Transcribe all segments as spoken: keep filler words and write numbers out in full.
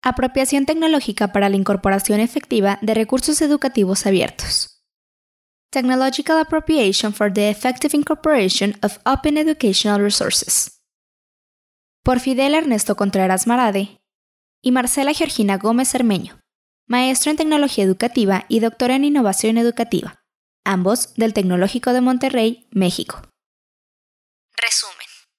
Apropiación tecnológica para la incorporación efectiva de recursos educativos abiertos. Technological appropriation for the effective incorporation of open educational resources. Por Fidel Ernesto Contreras Marade y Marcela Georgina Gómez Cermeño, maestro en Tecnología Educativa y doctora en Innovación Educativa, ambos del Tecnológico de Monterrey, México. Resumen.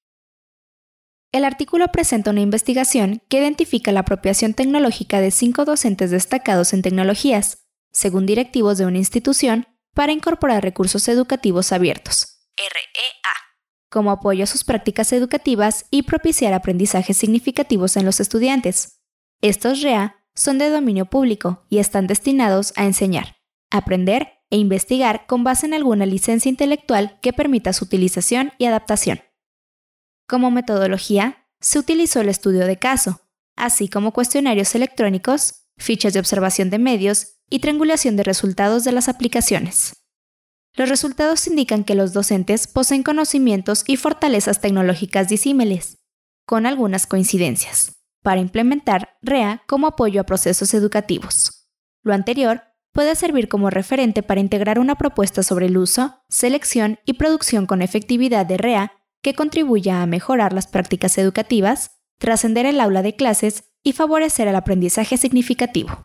El artículo presenta una investigación que identifica la apropiación tecnológica de cinco docentes destacados en tecnologías, según directivos de una institución, para incorporar recursos educativos abiertos, R E A, como apoyo a sus prácticas educativas y propiciar aprendizajes significativos en los estudiantes. Estos R E A son de dominio público y están destinados a enseñar, aprender e investigar con base en alguna licencia intelectual que permita su utilización y adaptación. Como metodología, se utilizó el estudio de caso, así como cuestionarios electrónicos, fichas de observación de medios y triangulación de resultados de las aplicaciones. Los resultados indican que los docentes poseen conocimientos y fortalezas tecnológicas disímiles, con algunas coincidencias, para implementar R E A como apoyo a procesos educativos. Lo anterior puede servir como referente para integrar una propuesta sobre el uso, selección y producción con efectividad de R E A que contribuya a mejorar las prácticas educativas, trascender el aula de clases y favorecer el aprendizaje significativo.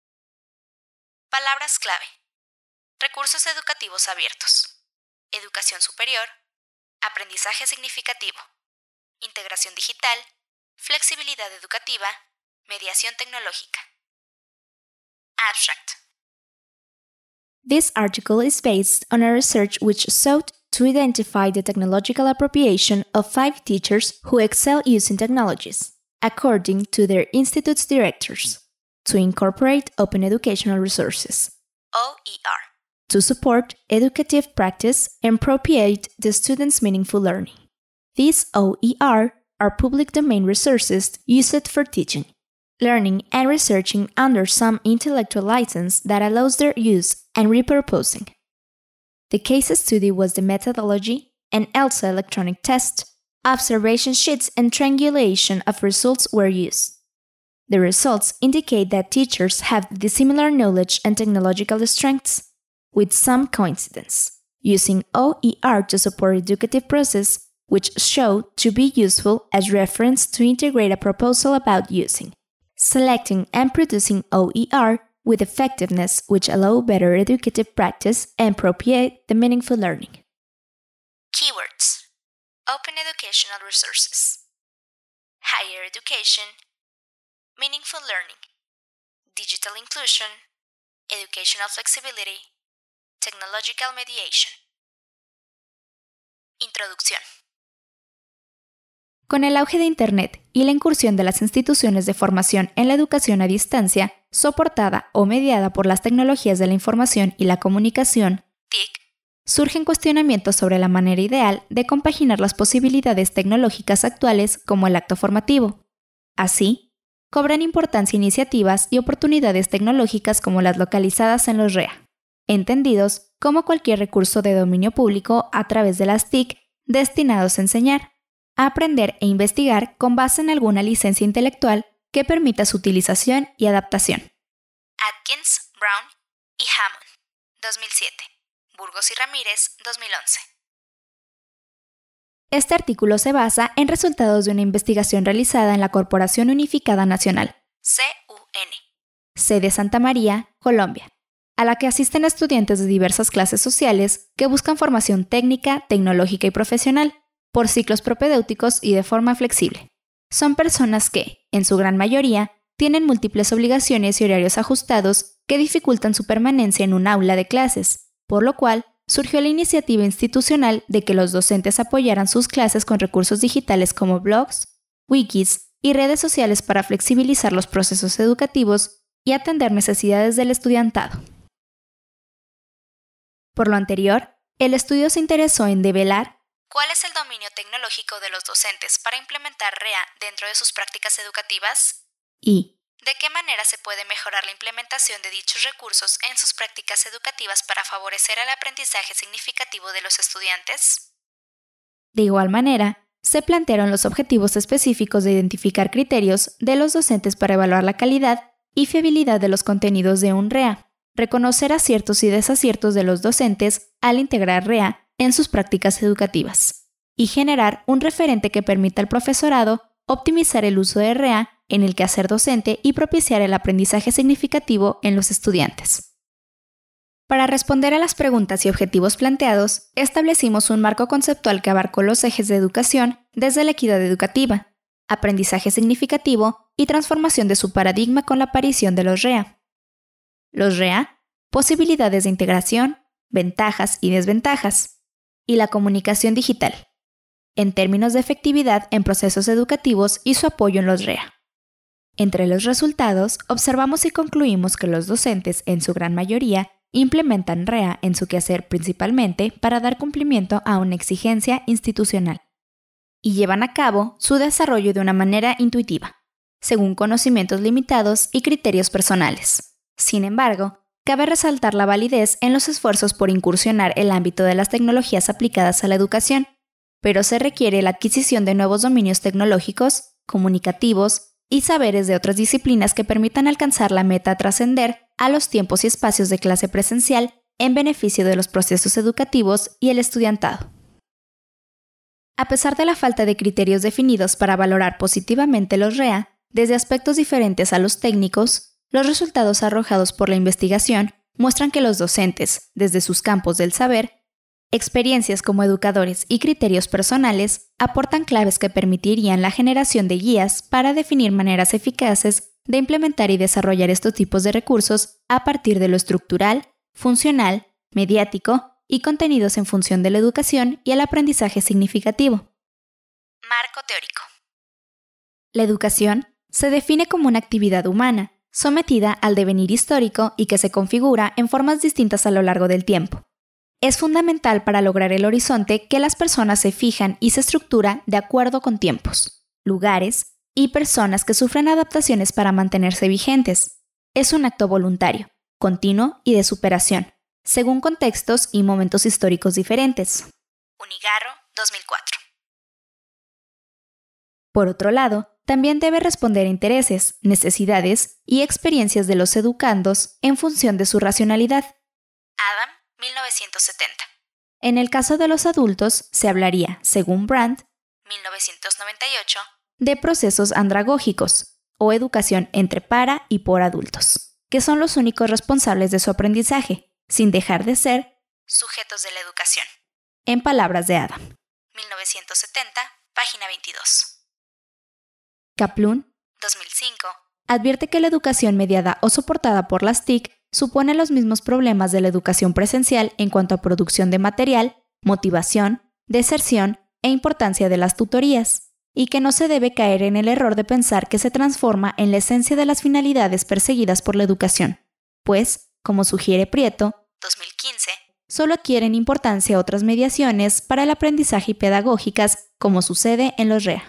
Palabras clave. Recursos educativos abiertos. Educación superior. Aprendizaje significativo. Integración digital. Flexibilidad educativa. Mediación tecnológica. Abstract. This article is based on a research which sought to identify the technological appropriation of five teachers who excel using technologies, according to their institute's directors, to incorporate open educational resources, O E R, to support educative practice and appropriate the students' meaningful learning. These O E R are public domain resources used for teaching, learning, and researching under some intellectual license that allows their use and repurposing. The case study was the methodology, an ELSA electronic test, observation sheets, and triangulation of results were used. The results indicate that teachers have dissimilar knowledge and technological strengths, with some coincidence, using O E R to support educative process, which show to be useful as reference to integrate a proposal about using, selecting and producing O E R with effectiveness which allow better educative practice and appropriate the meaningful learning. Keywords. Open educational resources. Higher education. Meaningful learning. Digital inclusion. Educational flexibility. Technological mediation. Introducción. Con el auge de Internet y la incursión de las instituciones de formación en la educación a distancia, soportada o mediada por las tecnologías de la información y la comunicación, T I C, surgen cuestionamientos sobre la manera ideal de compaginar las posibilidades tecnológicas actuales como el acto formativo. Así, cobran importancia iniciativas y oportunidades tecnológicas como las localizadas en los R E A, entendidos como cualquier recurso de dominio público a través de las T I C destinados a enseñar, a aprender e investigar con base en alguna licencia intelectual que permita su utilización y adaptación. Atkins, Brown y Hammond, dos mil siete. Burgos y Ramírez, dos mil once. Este artículo se basa en resultados de una investigación realizada en la Corporación Unificada Nacional, C U N, sede Santa María, Colombia, a la que asisten estudiantes de diversas clases sociales que buscan formación técnica, tecnológica y profesional, por ciclos propedéuticos y de forma flexible. Son personas que, en su gran mayoría, tienen múltiples obligaciones y horarios ajustados que dificultan su permanencia en un aula de clases, por lo cual surgió la iniciativa institucional de que los docentes apoyaran sus clases con recursos digitales como blogs, wikis y redes sociales para flexibilizar los procesos educativos y atender necesidades del estudiantado. Por lo anterior, el estudio se interesó en develar ¿cuál es el dominio tecnológico de los docentes para implementar R E A dentro de sus prácticas educativas? Y ¿de qué manera se puede mejorar la implementación de dichos recursos en sus prácticas educativas para favorecer el aprendizaje significativo de los estudiantes? De igual manera, se plantearon los objetivos específicos de identificar criterios de los docentes para evaluar la calidad y fiabilidad de los contenidos de un R E A, reconocer aciertos y desaciertos de los docentes al integrar R E A en sus prácticas educativas, y generar un referente que permita al profesorado optimizar el uso de R E A en el quehacer docente y propiciar el aprendizaje significativo en los estudiantes. Para responder a las preguntas y objetivos planteados, establecimos un marco conceptual que abarcó los ejes de educación desde la equidad educativa, aprendizaje significativo y transformación de su paradigma con la aparición de los R E A. Los R E A, posibilidades de integración, ventajas y desventajas, y la comunicación digital, en términos de efectividad en procesos educativos y su apoyo en los R E A. Entre los resultados, observamos y concluimos que los docentes, en su gran mayoría, implementan R E A en su quehacer principalmente para dar cumplimiento a una exigencia institucional, y llevan a cabo su desarrollo de una manera intuitiva, según conocimientos limitados y criterios personales. Sin embargo, cabe resaltar la validez en los esfuerzos por incursionar el ámbito de las tecnologías aplicadas a la educación, pero se requiere la adquisición de nuevos dominios tecnológicos, comunicativos y saberes de otras disciplinas que permitan alcanzar la meta a trascender a los tiempos y espacios de clase presencial en beneficio de los procesos educativos y el estudiantado. A pesar de la falta de criterios definidos para valorar positivamente los R E A, desde aspectos diferentes a los técnicos, los resultados arrojados por la investigación muestran que los docentes, desde sus campos del saber, experiencias como educadores y criterios personales, aportan claves que permitirían la generación de guías para definir maneras eficaces de implementar y desarrollar estos tipos de recursos a partir de lo estructural, funcional, mediático y contenidos en función de la educación y el aprendizaje significativo. Marco teórico. La educación se define como una actividad humana, sometida al devenir histórico y que se configura en formas distintas a lo largo del tiempo. Es fundamental para lograr el horizonte que las personas se fijan y se estructura de acuerdo con tiempos, lugares y personas que sufren adaptaciones para mantenerse vigentes. Es un acto voluntario, continuo y de superación, según contextos y momentos históricos diferentes. Unigarro, dos mil cuatro. Por otro lado, también debe responder a intereses, necesidades y experiencias de los educandos en función de su racionalidad. Adam, mil novecientos setenta. En el caso de los adultos, se hablaría, según Brandt, mil novecientos noventa y ocho, de procesos andragógicos, o educación entre para y por adultos, que son los únicos responsables de su aprendizaje, sin dejar de ser sujetos de la educación. En palabras de Adam, mil novecientos setenta, página veintidós. Kaplun, dos mil cinco, advierte que la educación mediada o soportada por las T I C supone los mismos problemas de la educación presencial en cuanto a producción de material, motivación, deserción e importancia de las tutorías, y que no se debe caer en el error de pensar que se transforma en la esencia de las finalidades perseguidas por la educación, pues, como sugiere Prieto, dos mil quince, solo adquieren importancia otras mediaciones para el aprendizaje y pedagógicas, como sucede en los R E A.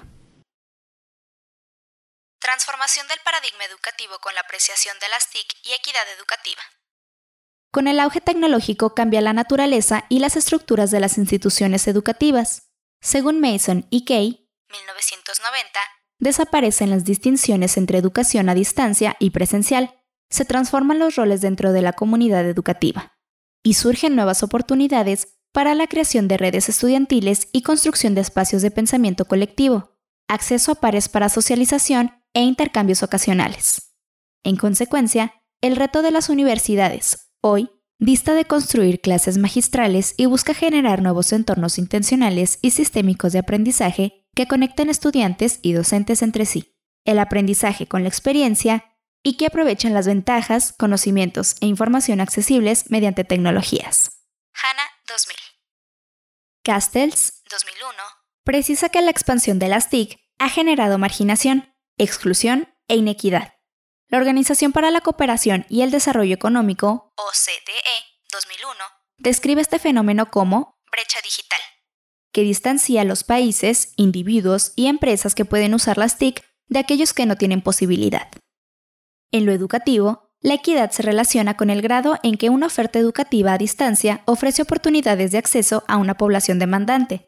Transformación del paradigma educativo con la apreciación de las T I C y equidad educativa. Con el auge tecnológico cambia la naturaleza y las estructuras de las instituciones educativas. Según Mason y Kay, mil novecientos noventa, desaparecen las distinciones entre educación a distancia y presencial, se transforman los roles dentro de la comunidad educativa, y surgen nuevas oportunidades para la creación de redes estudiantiles y construcción de espacios de pensamiento colectivo, acceso a pares para socialización e intercambios ocasionales. En consecuencia, el reto de las universidades, hoy, dista de construir clases magistrales y busca generar nuevos entornos intencionales y sistémicos de aprendizaje que conecten estudiantes y docentes entre sí, el aprendizaje con la experiencia y que aprovechen las ventajas, conocimientos e información accesibles mediante tecnologías. Hanna, dos mil. Castells, dos mil uno, precisa que la expansión de las T I C ha generado marginación, exclusión e inequidad. La Organización para la Cooperación y el Desarrollo Económico, O C D E, dos mil uno, describe este fenómeno como brecha digital, que distancia a los países, individuos y empresas que pueden usar las T I C de aquellos que no tienen posibilidad. En lo educativo, la equidad se relaciona con el grado en que una oferta educativa a distancia ofrece oportunidades de acceso a una población demandante.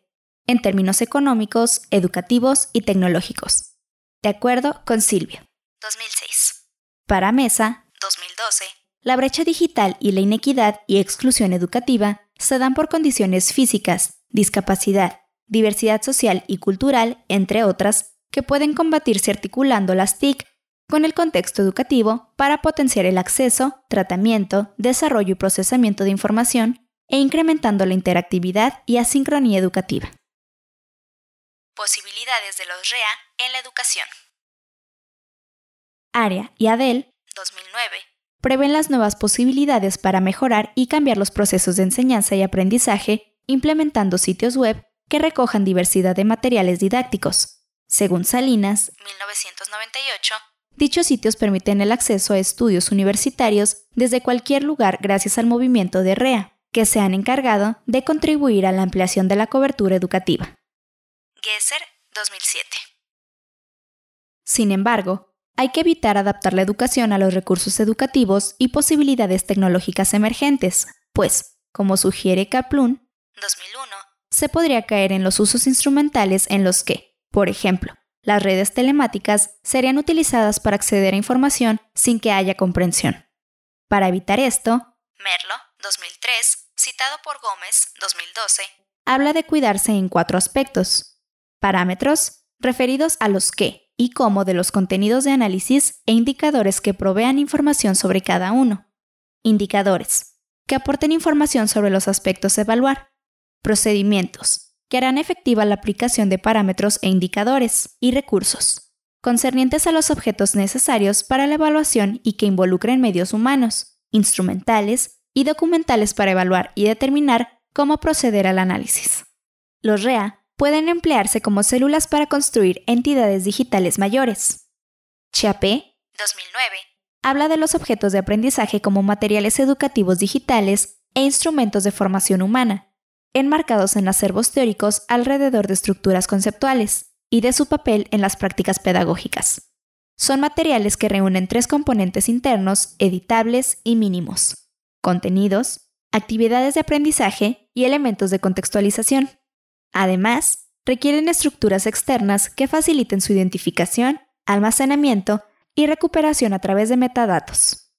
en términos económicos, educativos y tecnológicos. De acuerdo con Silvio. dos mil seis. Para Mesa, dos mil doce, la brecha digital y la inequidad y exclusión educativa se dan por condiciones físicas, discapacidad, diversidad social y cultural, entre otras, que pueden combatirse articulando las T I C con el contexto educativo para potenciar el acceso, tratamiento, desarrollo y procesamiento de información e incrementando la interactividad y asincronía educativa. Posibilidades de los R E A en la educación. Aria y Adel, dos mil nueve, prevén las nuevas posibilidades para mejorar y cambiar los procesos de enseñanza y aprendizaje implementando sitios web que recojan diversidad de materiales didácticos. Según Salinas, mil novecientos noventa y ocho, dichos sitios permiten el acceso a estudios universitarios desde cualquier lugar gracias al movimiento de R E A, que se han encargado de contribuir a la ampliación de la cobertura educativa. Gesser, dos mil siete. Sin embargo, hay que evitar adaptar la educación a los recursos educativos y posibilidades tecnológicas emergentes, pues, como sugiere Kaplun, dos mil uno, se podría caer en los usos instrumentales en los que, por ejemplo, las redes telemáticas serían utilizadas para acceder a información sin que haya comprensión. Para evitar esto, Merlo, dos mil tres, citado por Gómez, dos mil doce, habla de cuidarse en cuatro aspectos. Parámetros, referidos a los qué y cómo de los contenidos de análisis e indicadores que provean información sobre cada uno. Indicadores, que aporten información sobre los aspectos a evaluar. Procedimientos, que harán efectiva la aplicación de parámetros e indicadores. Y recursos, concernientes a los objetos necesarios para la evaluación y que involucren medios humanos, instrumentales y documentales para evaluar y determinar cómo proceder al análisis. Los R E A pueden emplearse como células para construir entidades digitales mayores. Chiapé, dos mil nueve, habla de los objetos de aprendizaje como materiales educativos digitales e instrumentos de formación humana, enmarcados en acervos teóricos alrededor de estructuras conceptuales y de su papel en las prácticas pedagógicas. Son materiales que reúnen tres componentes internos editables y mínimos: contenidos, actividades de aprendizaje y elementos de contextualización. Además, requieren estructuras externas que faciliten su identificación, almacenamiento y recuperación a través de metadatos.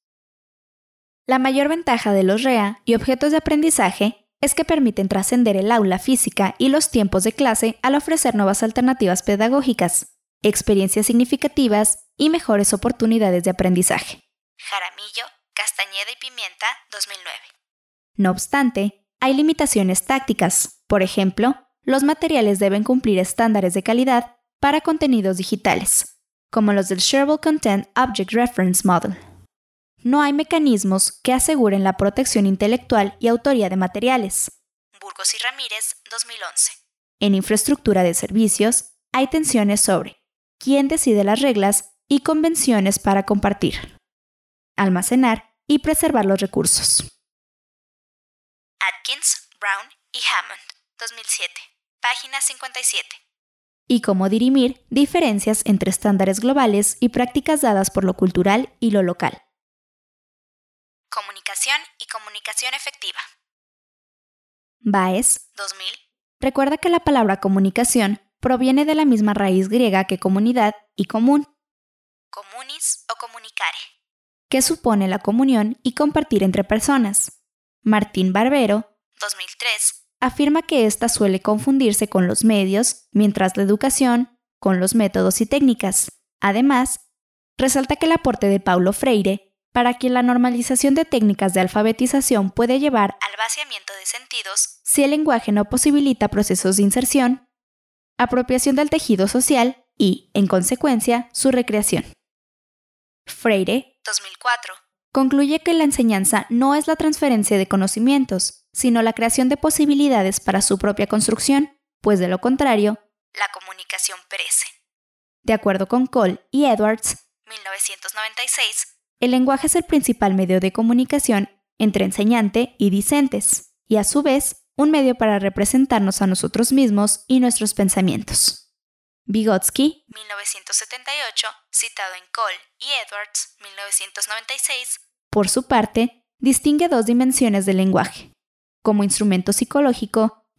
La mayor ventaja de los R E A y objetos de aprendizaje es que permiten trascender el aula física y los tiempos de clase al ofrecer nuevas alternativas pedagógicas, experiencias significativas y mejores oportunidades de aprendizaje. Jaramillo, Castañeda y Pimienta, dos mil nueve. No obstante, hay limitaciones tácticas. Por ejemplo, los materiales deben cumplir estándares de calidad para contenidos digitales, como los del Shareable Content Object Reference Model. No hay mecanismos que aseguren la protección intelectual y autoría de materiales. Burgos y Ramírez, dos mil once. En infraestructura de servicios, hay tensiones sobre quién decide las reglas y convenciones para compartir, almacenar y preservar los recursos. Atkins, Brown y Hammond, dos mil siete, página cincuenta y siete. Y cómo dirimir diferencias entre estándares globales y prácticas dadas por lo cultural y lo local. Comunicación y comunicación efectiva. Baez, dos mil, recuerda que la palabra comunicación proviene de la misma raíz griega que comunidad y común, communis o comunicare, que supone la comunión y compartir entre personas. Martín Barbero, dos mil tres, afirma que ésta suele confundirse con los medios, mientras la educación con los métodos y técnicas. Además, resalta que el aporte de Paulo Freire, para quien la normalización de técnicas de alfabetización puede llevar al vaciamiento de sentidos si el lenguaje no posibilita procesos de inserción, apropiación del tejido social y, en consecuencia, su recreación. Freire, dos mil cuatro, concluye que la enseñanza no es la transferencia de conocimientos, sino la creación de posibilidades para su propia construcción, pues de lo contrario, la comunicación perece. De acuerdo con Cole y Edwards, mil novecientos noventa y seis, el lenguaje es el principal medio de comunicación entre enseñante y discentes, y a su vez, un medio para representarnos a nosotros mismos y nuestros pensamientos. Vygotsky, mil novecientos setenta y ocho, citado en Cole y Edwards, mil novecientos noventa y seis, por su parte, distingue dos dimensiones del lenguaje: como instrumento psicológico,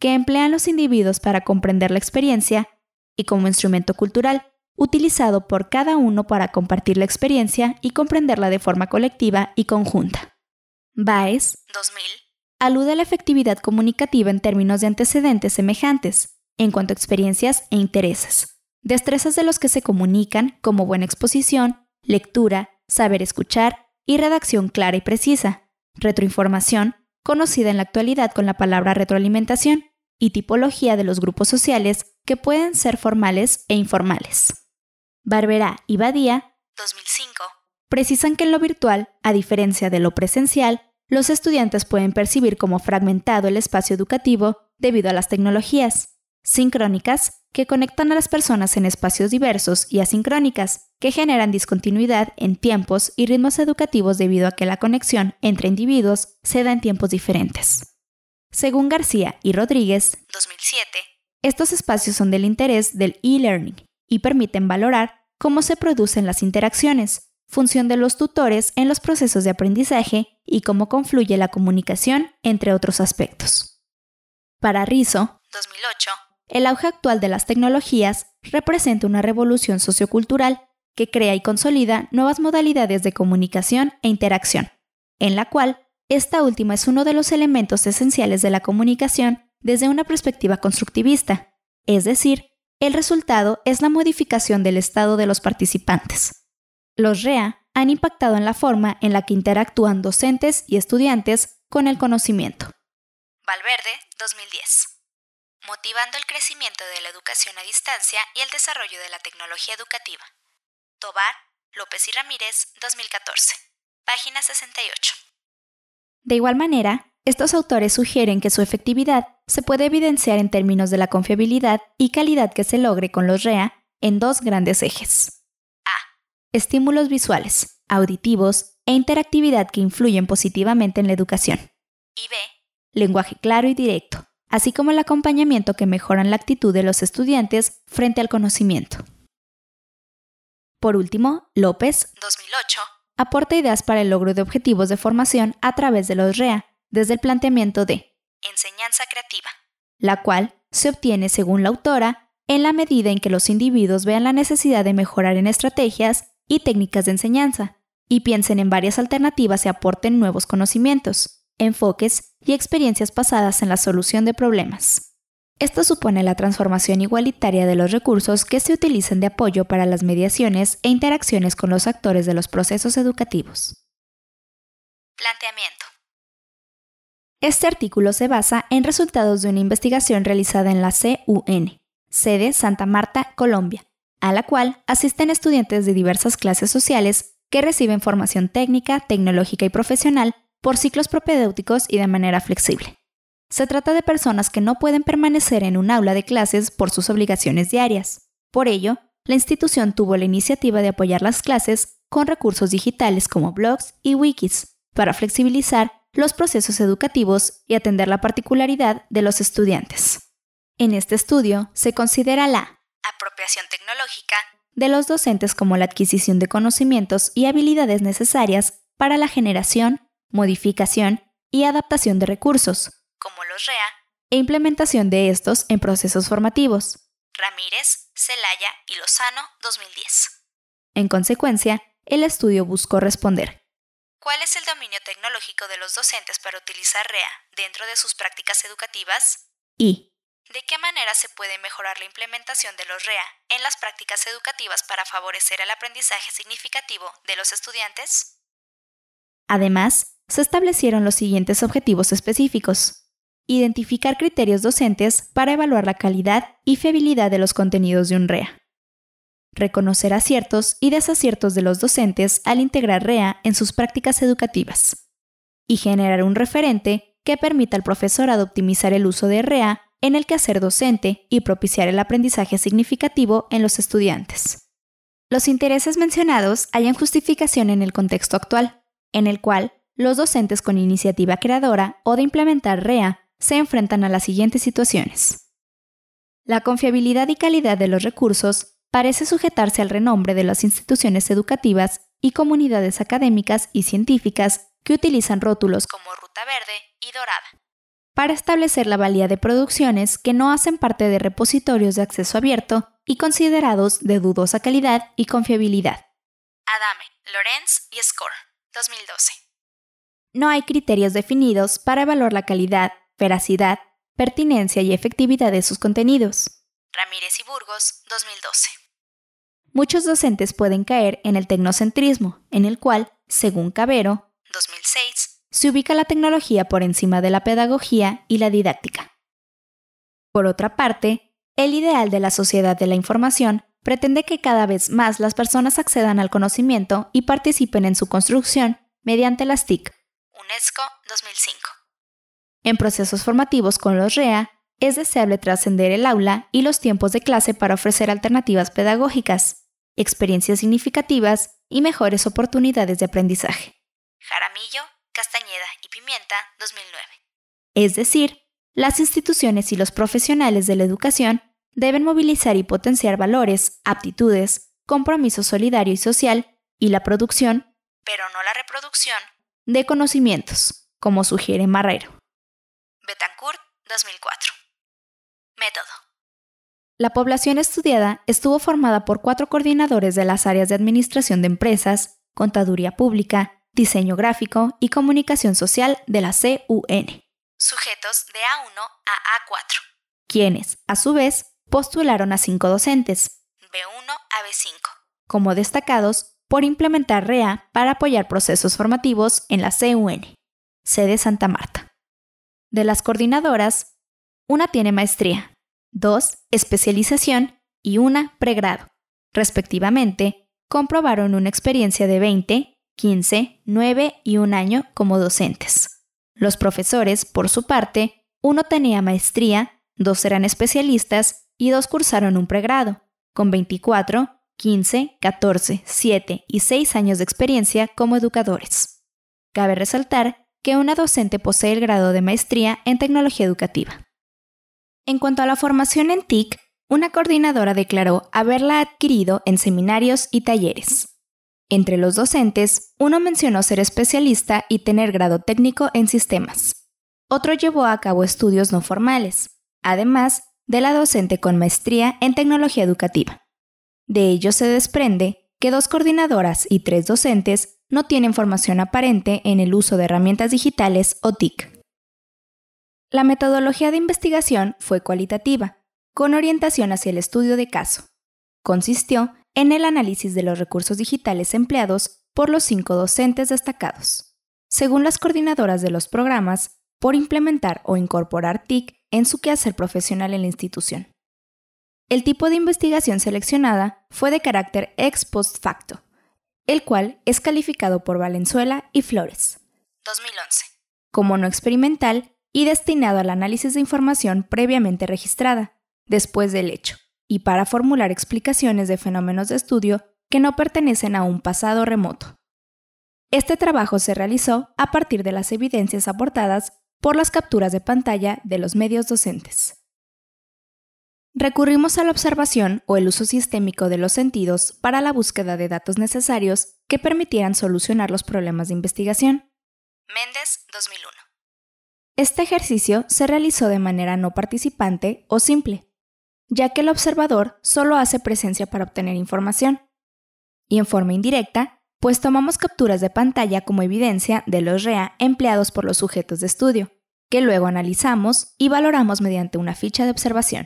que emplean los individuos para comprender la experiencia, y como instrumento cultural, utilizado por cada uno para compartir la experiencia y comprenderla de forma colectiva y conjunta. Baez, dos mil, alude a la efectividad comunicativa en términos de antecedentes semejantes, en cuanto a experiencias e intereses, destrezas de los que se comunican como buena exposición, lectura, saber escuchar y redacción clara y precisa, retroinformación, conocida en la actualidad con la palabra retroalimentación, y tipología de los grupos sociales que pueden ser formales e informales. Barberá y Badía, dos mil cinco, precisan que en lo virtual, a diferencia de lo presencial, los estudiantes pueden percibir como fragmentado el espacio educativo debido a las tecnologías, sincrónicas, que conectan a las personas en espacios diversos, y asincrónicas, que generan discontinuidad en tiempos y ritmos educativos debido a que la conexión entre individuos se da en tiempos diferentes. Según García y Rodríguez, dos mil siete, estos espacios son del interés del e-learning y permiten valorar cómo se producen las interacciones, función de los tutores en los procesos de aprendizaje y cómo confluye la comunicación, entre otros aspectos. Para Rizzo, dos mil ocho, el auge actual de las tecnologías representa una revolución sociocultural que crea y consolida nuevas modalidades de comunicación e interacción, en la cual esta última es uno de los elementos esenciales de la comunicación desde una perspectiva constructivista, es decir, el resultado es la modificación del estado de los participantes. Los R E A han impactado en la forma en la que interactúan docentes y estudiantes con el conocimiento. Valverde, dos mil diez. Motivando el crecimiento de la educación a distancia y el desarrollo de la tecnología educativa. Tobar, López y Ramírez, dos mil catorce. Página sesenta y ocho. De igual manera, estos autores sugieren que su efectividad se puede evidenciar en términos de la confiabilidad y calidad que se logre con los R E A en dos grandes ejes. A. Estímulos visuales, auditivos e interactividad que influyen positivamente en la educación. Y B. Lenguaje claro y directo, así como el acompañamiento que mejoran la actitud de los estudiantes frente al conocimiento. Por último, López, dos mil ocho, aporta ideas para el logro de objetivos de formación a través de los R E A, desde el planteamiento de enseñanza creativa, la cual se obtiene, según la autora, en la medida en que los individuos vean la necesidad de mejorar en estrategias y técnicas de enseñanza, y piensen en varias alternativas y aporten nuevos conocimientos, enfoques y experiencias basadas en la solución de problemas. Esto supone la transformación igualitaria de los recursos que se utilizan de apoyo para las mediaciones e interacciones con los actores de los procesos educativos. Planteamiento. Este artículo se basa en resultados de una investigación realizada en la C U N, sede Santa Marta, Colombia, a la cual asisten estudiantes de diversas clases sociales que reciben formación técnica, tecnológica y profesional por ciclos propedéuticos y de manera flexible. Se trata de personas que no pueden permanecer en un aula de clases por sus obligaciones diarias. Por ello, la institución tuvo la iniciativa de apoyar las clases con recursos digitales como blogs y wikis para flexibilizar los procesos educativos y atender la particularidad de los estudiantes. En este estudio se considera la apropiación tecnológica de los docentes como la adquisición de conocimientos y habilidades necesarias para la generación, modificación y adaptación de recursos, como los R E A, e implementación de estos en procesos formativos. Ramírez, Celaya y Lozano, dos mil diez. En consecuencia, el estudio buscó responder: ¿cuál es el dominio tecnológico de los docentes para utilizar R E A dentro de sus prácticas educativas? Y ¿de qué manera se puede mejorar la implementación de los R E A en las prácticas educativas para favorecer el aprendizaje significativo de los estudiantes? Además, se establecieron los siguientes objetivos específicos: identificar criterios docentes para evaluar la calidad y fiabilidad de los contenidos de un R E A. Reconocer aciertos y desaciertos de los docentes al integrar R E A en sus prácticas educativas. Y generar un referente que permita al profesorado optimizar el uso de R E A en el quehacer docente y propiciar el aprendizaje significativo en los estudiantes. Los intereses mencionados hallan justificación en el contexto actual, en el cual los docentes con iniciativa creadora o de implementar R E A se enfrentan a las siguientes situaciones. La confiabilidad y calidad de los recursos parece sujetarse al renombre de las instituciones educativas y comunidades académicas y científicas que utilizan rótulos como Ruta Verde y Dorada. para establecer la valía de producciones que no hacen parte de repositorios de acceso abierto y considerados de dudosa calidad y confiabilidad. Adame, Lorenz y Score, dos mil doce. No hay criterios definidos para evaluar la calidad, veracidad, pertinencia y efectividad de sus contenidos. Ramírez y Burgos, dos mil doce. Muchos docentes pueden caer en el tecnocentrismo, en el cual, según Cavero, dos mil seis, se ubica la tecnología por encima de la pedagogía y la didáctica. Por otra parte, el ideal de la sociedad de la información pretende que cada vez más las personas accedan al conocimiento y participen en su construcción mediante las T I C. UNESCO, dos mil cinco. En procesos formativos con los R E A, es deseable trascender el aula y los tiempos de clase para ofrecer alternativas pedagógicas, experiencias significativas y mejores oportunidades de aprendizaje. Jaramillo, Castañeda y Pimienta, dos mil nueve. Es decir, las instituciones y los profesionales de la educación deben movilizar y potenciar valores, aptitudes, compromiso solidario y social y la producción, pero no la reproducción, de conocimientos, como sugiere Marrero. Betancourt, dos mil cuatro. Método. La población estudiada estuvo formada por cuatro coordinadores de las áreas de administración de empresas, contaduría pública, diseño gráfico y comunicación social de la C U N. Sujetos de A uno a A cuatro. Quienes, a su vez, postularon a cinco docentes, B uno a B cinco, como destacados por implementar R E A para apoyar procesos formativos en la C U N, sede Santa Marta. De las coordinadoras, una tiene maestría, dos especialización y una pregrado. Respectivamente, comprobaron una experiencia de veinte, quince, nueve y un año como docentes. Los profesores, por su parte, uno tenía maestría, dos eran especialistas y dos cursaron un pregrado, con veinticuatro, quince, catorce, siete y seis años de experiencia como educadores. Cabe resaltar que una docente posee el grado de maestría en tecnología educativa. En cuanto a la formación en T I C, una coordinadora declaró haberla adquirido en seminarios y talleres. Entre los docentes, uno mencionó ser especialista y tener grado técnico en sistemas. Otro llevó a cabo estudios no formales, además de la docente con maestría en tecnología educativa. De ello se desprende que dos coordinadoras y tres docentes no tienen formación aparente en el uso de herramientas digitales o T I C. La metodología de investigación fue cualitativa, con orientación hacia el estudio de caso. Consistió en el análisis de los recursos digitales empleados por los cinco docentes destacados, según las coordinadoras de los programas, por implementar o incorporar T I C en su quehacer profesional en la institución. El tipo de investigación seleccionada fue de carácter ex post facto, el cual es calificado por Valenzuela y Flores, dos mil once, como no experimental y destinado al análisis de información previamente registrada, después del hecho, y para formular explicaciones de fenómenos de estudio que no pertenecen a un pasado remoto. Este trabajo se realizó a partir de las evidencias aportadas por las capturas de pantalla de los medios docentes. Recurrimos a la observación o el uso sistémico de los sentidos para la búsqueda de datos necesarios que permitieran solucionar los problemas de investigación. Méndez, dos mil uno. Este ejercicio se realizó de manera no participante o simple, ya que el observador solo hace presencia para obtener información, y en forma indirecta, pues tomamos capturas de pantalla como evidencia de los R E A empleados por los sujetos de estudio, que luego analizamos y valoramos mediante una ficha de observación.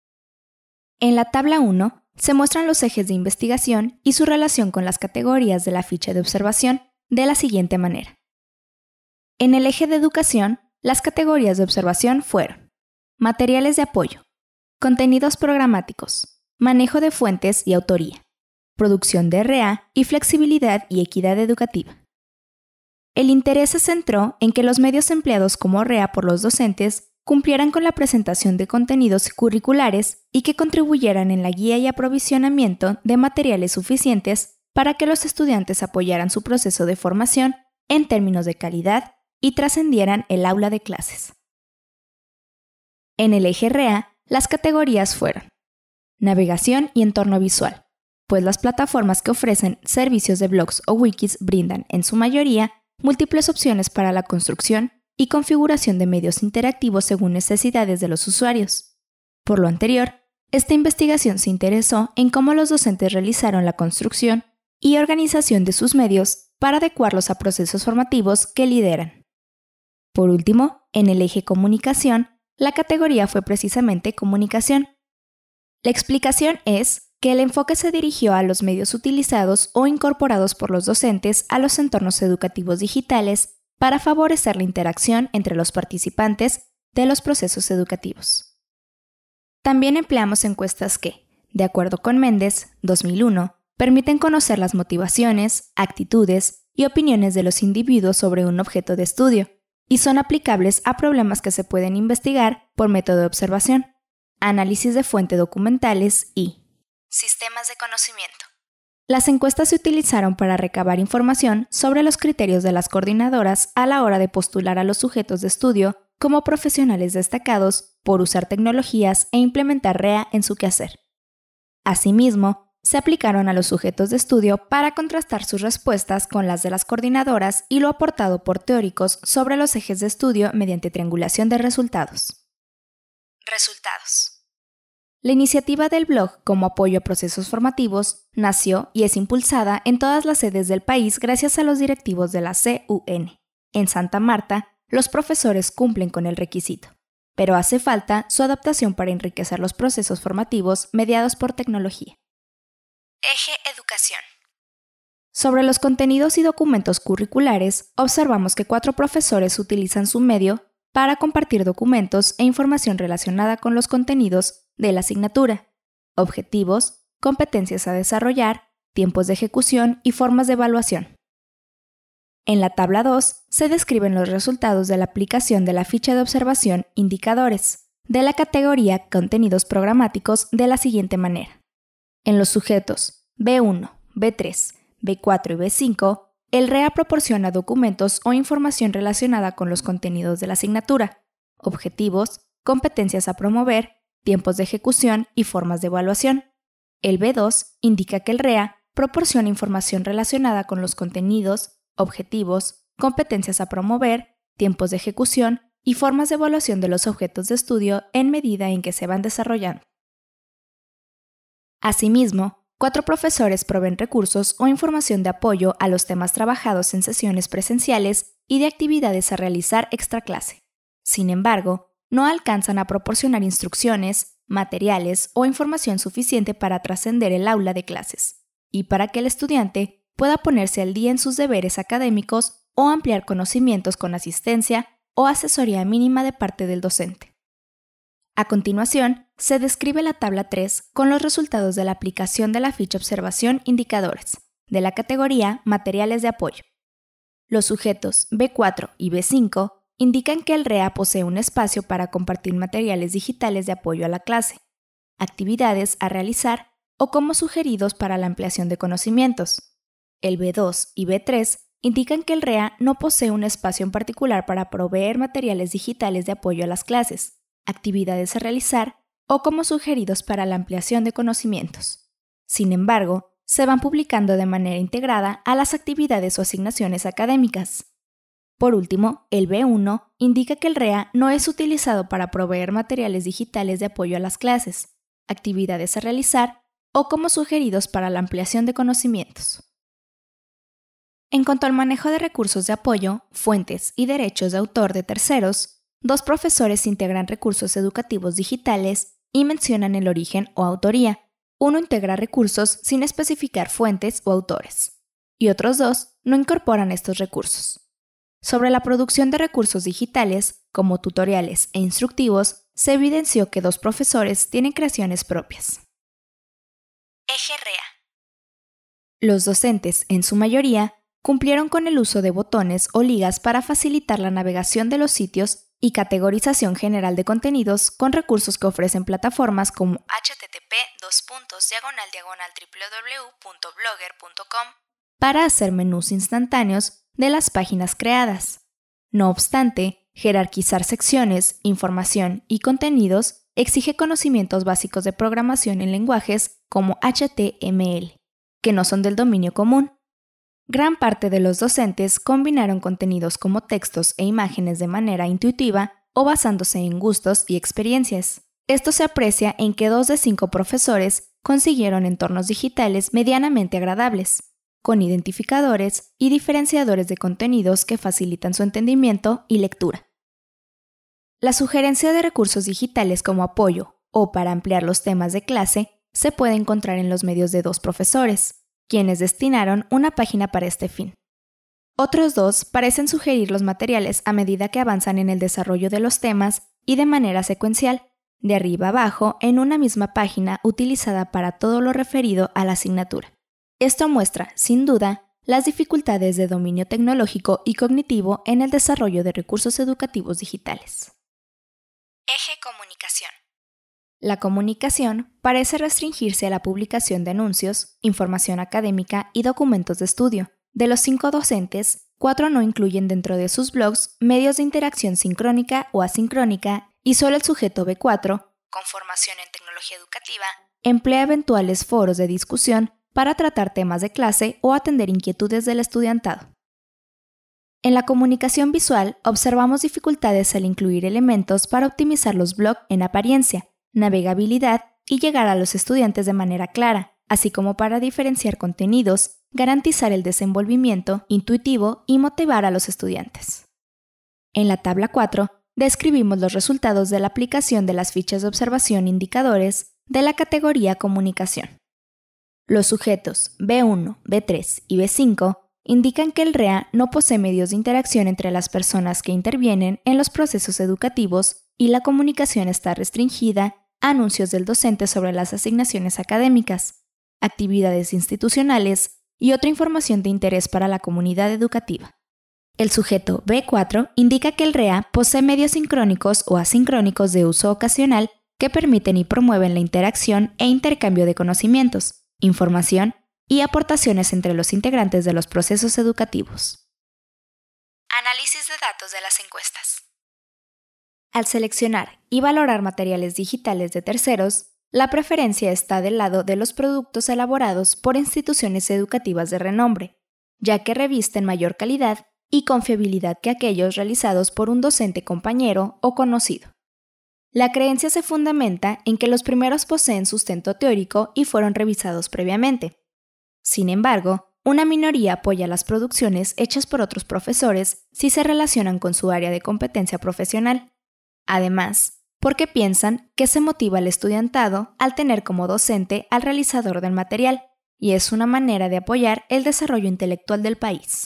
En la tabla uno se muestran los ejes de investigación y su relación con las categorías de la ficha de observación de la siguiente manera. En el eje de educación, las categorías de observación fueron materiales de apoyo, contenidos programáticos, manejo de fuentes y autoría, producción de R E A y flexibilidad y equidad educativa. El interés se centró en que los medios empleados como R E A por los docentes cumplieran con la presentación de contenidos curriculares y que contribuyeran en la guía y aprovisionamiento de materiales suficientes para que los estudiantes apoyaran su proceso de formación en términos de calidad y trascendieran el aula de clases. En el eje R E A, las categorías fueron navegación y entorno visual, pues las plataformas que ofrecen servicios de blogs o wikis brindan, en su mayoría, múltiples opciones para la construcción, y configuración de medios interactivos según necesidades de los usuarios. Por lo anterior, esta investigación se interesó en cómo los docentes realizaron la construcción y organización de sus medios para adecuarlos a procesos formativos que lideran. Por último, en el eje comunicación, la categoría fue precisamente comunicación. La explicación es que el enfoque se dirigió a los medios utilizados o incorporados por los docentes a los entornos educativos digitales para favorecer la interacción entre los participantes de los procesos educativos. También empleamos encuestas que, de acuerdo con Méndez, dos mil uno, permiten conocer las motivaciones, actitudes y opiniones de los individuos sobre un objeto de estudio, y son aplicables a problemas que se pueden investigar por método de observación, análisis de fuente documentales y sistemas de conocimiento. Las encuestas se utilizaron para recabar información sobre los criterios de las coordinadoras a la hora de postular a los sujetos de estudio como profesionales destacados por usar tecnologías e implementar R E A en su quehacer. Asimismo, se aplicaron a los sujetos de estudio para contrastar sus respuestas con las de las coordinadoras y lo aportado por teóricos sobre los ejes de estudio mediante triangulación de resultados. Resultados. La iniciativa del blog como apoyo a procesos formativos nació y es impulsada en todas las sedes del país gracias a los directivos de la C U N. En Santa Marta, los profesores cumplen con el requisito, pero hace falta su adaptación para enriquecer los procesos formativos mediados por tecnología. Eje Educación. Sobre los contenidos y documentos curriculares, observamos que cuatro profesores utilizan su medio para compartir documentos e información relacionada con los contenidos de la asignatura, objetivos, competencias a desarrollar, tiempos de ejecución y formas de evaluación. En la tabla dos se describen los resultados de la aplicación de la ficha de observación Indicadores de la categoría Contenidos programáticos de la siguiente manera. En los sujetos B uno, B tres, B cuatro y B cinco, el R E A proporciona documentos o información relacionada con los contenidos de la asignatura, objetivos, competencias a promover, tiempos de ejecución y formas de evaluación. El B dos indica que el R E A proporciona información relacionada con los contenidos, objetivos, competencias a promover, tiempos de ejecución y formas de evaluación de los objetos de estudio en medida en que se van desarrollando. Asimismo, cuatro profesores proveen recursos o información de apoyo a los temas trabajados en sesiones presenciales y de actividades a realizar extraclase. Sin embargo, no alcanzan a proporcionar instrucciones, materiales o información suficiente para trascender el aula de clases y para que el estudiante pueda ponerse al día en sus deberes académicos o ampliar conocimientos con asistencia o asesoría mínima de parte del docente. A continuación, se describe la tabla tres con los resultados de la aplicación de la ficha Observación Indicadores, de la categoría Materiales de apoyo. Los sujetos B cuatro y B cinco indican que el R E A posee un espacio para compartir materiales digitales de apoyo a la clase, actividades a realizar o como sugeridos para la ampliación de conocimientos. El B dos y B tres indican que el R E A no posee un espacio en particular para proveer materiales digitales de apoyo a las clases, actividades a realizar o como sugeridos para la ampliación de conocimientos. Sin embargo, se van publicando de manera integrada a las actividades o asignaciones académicas. Por último, el B uno indica que el R E A no es utilizado para proveer materiales digitales de apoyo a las clases, actividades a realizar o como sugeridos para la ampliación de conocimientos. En cuanto al manejo de recursos de apoyo, fuentes y derechos de autor de terceros, dos profesores integran recursos educativos digitales y mencionan el origen o autoría. Uno integra recursos sin especificar fuentes o autores, y otros dos no incorporan estos recursos. Sobre la producción de recursos digitales, como tutoriales e instructivos, se evidenció que dos profesores tienen creaciones propias. Eje R E A. Los docentes, en su mayoría, cumplieron con el uso de botones o ligas para facilitar la navegación de los sitios y categorización general de contenidos con recursos que ofrecen plataformas como h t t p dos puntos diagonal diagonal w w w punto blogger punto com para hacer menús instantáneos de las páginas creadas. No obstante, jerarquizar secciones, información y contenidos exige conocimientos básicos de programación en lenguajes como H T M L, que no son del dominio común. Gran parte de los docentes combinaron contenidos como textos e imágenes de manera intuitiva o basándose en gustos y experiencias. Esto se aprecia en que dos de cinco profesores consiguieron entornos digitales medianamente agradables, con identificadores y diferenciadores de contenidos que facilitan su entendimiento y lectura. La sugerencia de recursos digitales como apoyo o para ampliar los temas de clase se puede encontrar en los medios de dos profesores, quienes destinaron una página para este fin. Otros dos parecen sugerir los materiales a medida que avanzan en el desarrollo de los temas y de manera secuencial, de arriba abajo en una misma página utilizada para todo lo referido a la asignatura. Esto muestra, sin duda, las dificultades de dominio tecnológico y cognitivo en el desarrollo de recursos educativos digitales. Eje comunicación. La comunicación parece restringirse a la publicación de anuncios, información académica y documentos de estudio. De los cinco docentes, cuatro no incluyen dentro de sus blogs medios de interacción sincrónica o asincrónica y solo el sujeto B cuatro, con formación en tecnología educativa, emplea eventuales foros de discusión para tratar temas de clase o atender inquietudes del estudiantado. En la comunicación visual, observamos dificultades al incluir elementos para optimizar los blogs en apariencia, navegabilidad y llegar a los estudiantes de manera clara, así como para diferenciar contenidos, garantizar el desenvolvimiento intuitivo y motivar a los estudiantes. En la tabla cuatro, describimos los resultados de la aplicación de las fichas de observación indicadores de la categoría Comunicación. Los sujetos B uno, B tres y B cinco indican que el R E A no posee medios de interacción entre las personas que intervienen en los procesos educativos y la comunicación está restringida a anuncios del docente sobre las asignaciones académicas, actividades institucionales y otra información de interés para la comunidad educativa. El sujeto B cuatro indica que el R E A posee medios sincrónicos o asincrónicos de uso ocasional que permiten y promueven la interacción e intercambio de conocimientos, información y aportaciones entre los integrantes de los procesos educativos. Análisis de datos de las encuestas. Al seleccionar y valorar materiales digitales de terceros, la preferencia está del lado de los productos elaborados por instituciones educativas de renombre, ya que revisten mayor calidad y confiabilidad que aquellos realizados por un docente compañero o conocido. La creencia se fundamenta en que los primeros poseen sustento teórico y fueron revisados previamente. Sin embargo, una minoría apoya las producciones hechas por otros profesores si se relacionan con su área de competencia profesional. Además, porque piensan que se motiva al estudiantado al tener como docente al realizador del material, y es una manera de apoyar el desarrollo intelectual del país.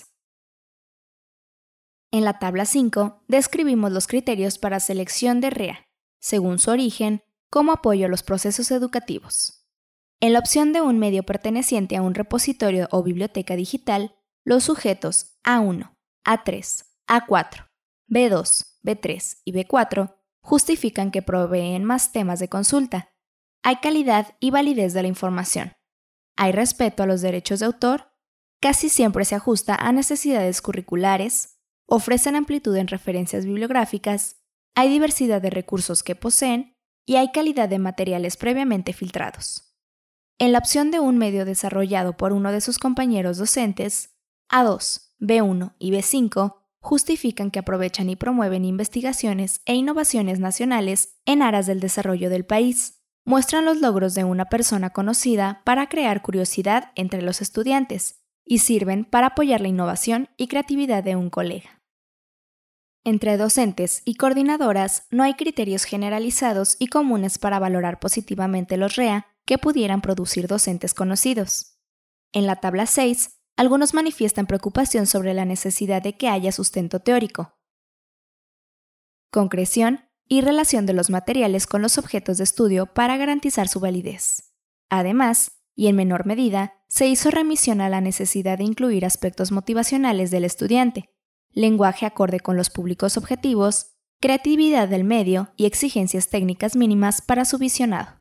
En la tabla cinco, describimos los criterios para selección de R E A, según su origen, como apoyo a los procesos educativos. En la opción de un medio perteneciente a un repositorio o biblioteca digital, los sujetos A uno, A tres, A cuatro, B dos, B tres y B cuatro justifican que proveen más temas de consulta. Hay calidad y validez de la información. Hay respeto a los derechos de autor. Casi siempre se ajusta a necesidades curriculares. Ofrecen amplitud en referencias bibliográficas. Hay diversidad de recursos que poseen y hay calidad de materiales previamente filtrados. En la opción de un medio desarrollado por uno de sus compañeros docentes, A dos, B uno y B cinco justifican que aprovechan y promueven investigaciones e innovaciones nacionales en aras del desarrollo del país. Muestran los logros de una persona conocida para crear curiosidad entre los estudiantes y sirven para apoyar la innovación y creatividad de un colega. Entre docentes y coordinadoras no hay criterios generalizados y comunes para valorar positivamente los R E A que pudieran producir docentes conocidos. En la tabla seis, algunos manifiestan preocupación sobre la necesidad de que haya sustento teórico, concreción y relación de los materiales con los objetos de estudio para garantizar su validez. Además, y en menor medida, se hizo remisión a la necesidad de incluir aspectos motivacionales del estudiante, lenguaje acorde con los públicos objetivos, creatividad del medio y exigencias técnicas mínimas para su visionado.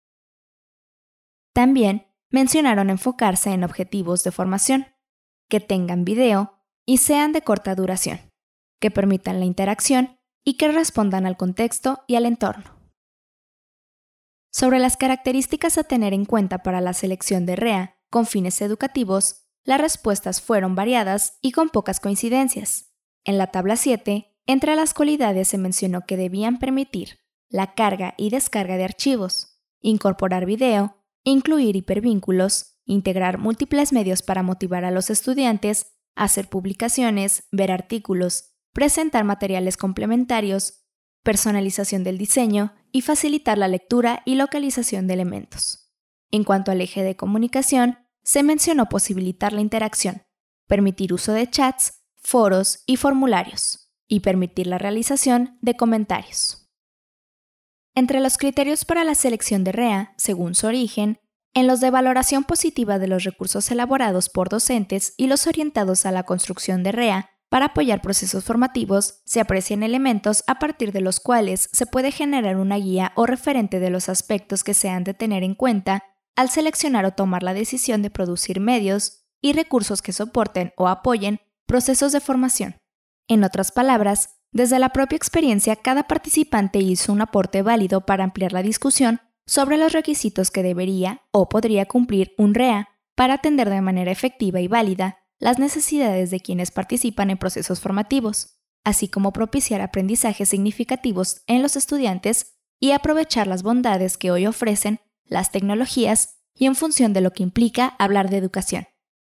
También mencionaron enfocarse en objetivos de formación, que tengan video y sean de corta duración, que permitan la interacción y que respondan al contexto y al entorno. Sobre las características a tener en cuenta para la selección de R E A con fines educativos, las respuestas fueron variadas y con pocas coincidencias. En la tabla siete, entre las cualidades se mencionó que debían permitir la carga y descarga de archivos, incorporar video, incluir hipervínculos, integrar múltiples medios para motivar a los estudiantes, hacer publicaciones, ver artículos, presentar materiales complementarios, personalización del diseño y facilitar la lectura y localización de elementos. En cuanto al eje de comunicación, se mencionó posibilitar la interacción, permitir uso de chats, foros y formularios, y permitir la realización de comentarios. Entre los criterios para la selección de R E A, según su origen, en los de valoración positiva de los recursos elaborados por docentes y los orientados a la construcción de R E A para apoyar procesos formativos, se aprecian elementos a partir de los cuales se puede generar una guía o referente de los aspectos que se han de tener en cuenta al seleccionar o tomar la decisión de producir medios y recursos que soporten o apoyen procesos de formación. En otras palabras, desde la propia experiencia, cada participante hizo un aporte válido para ampliar la discusión sobre los requisitos que debería o podría cumplir un R E A para atender de manera efectiva y válida las necesidades de quienes participan en procesos formativos, así como propiciar aprendizajes significativos en los estudiantes y aprovechar las bondades que hoy ofrecen las tecnologías y en función de lo que implica hablar de educación.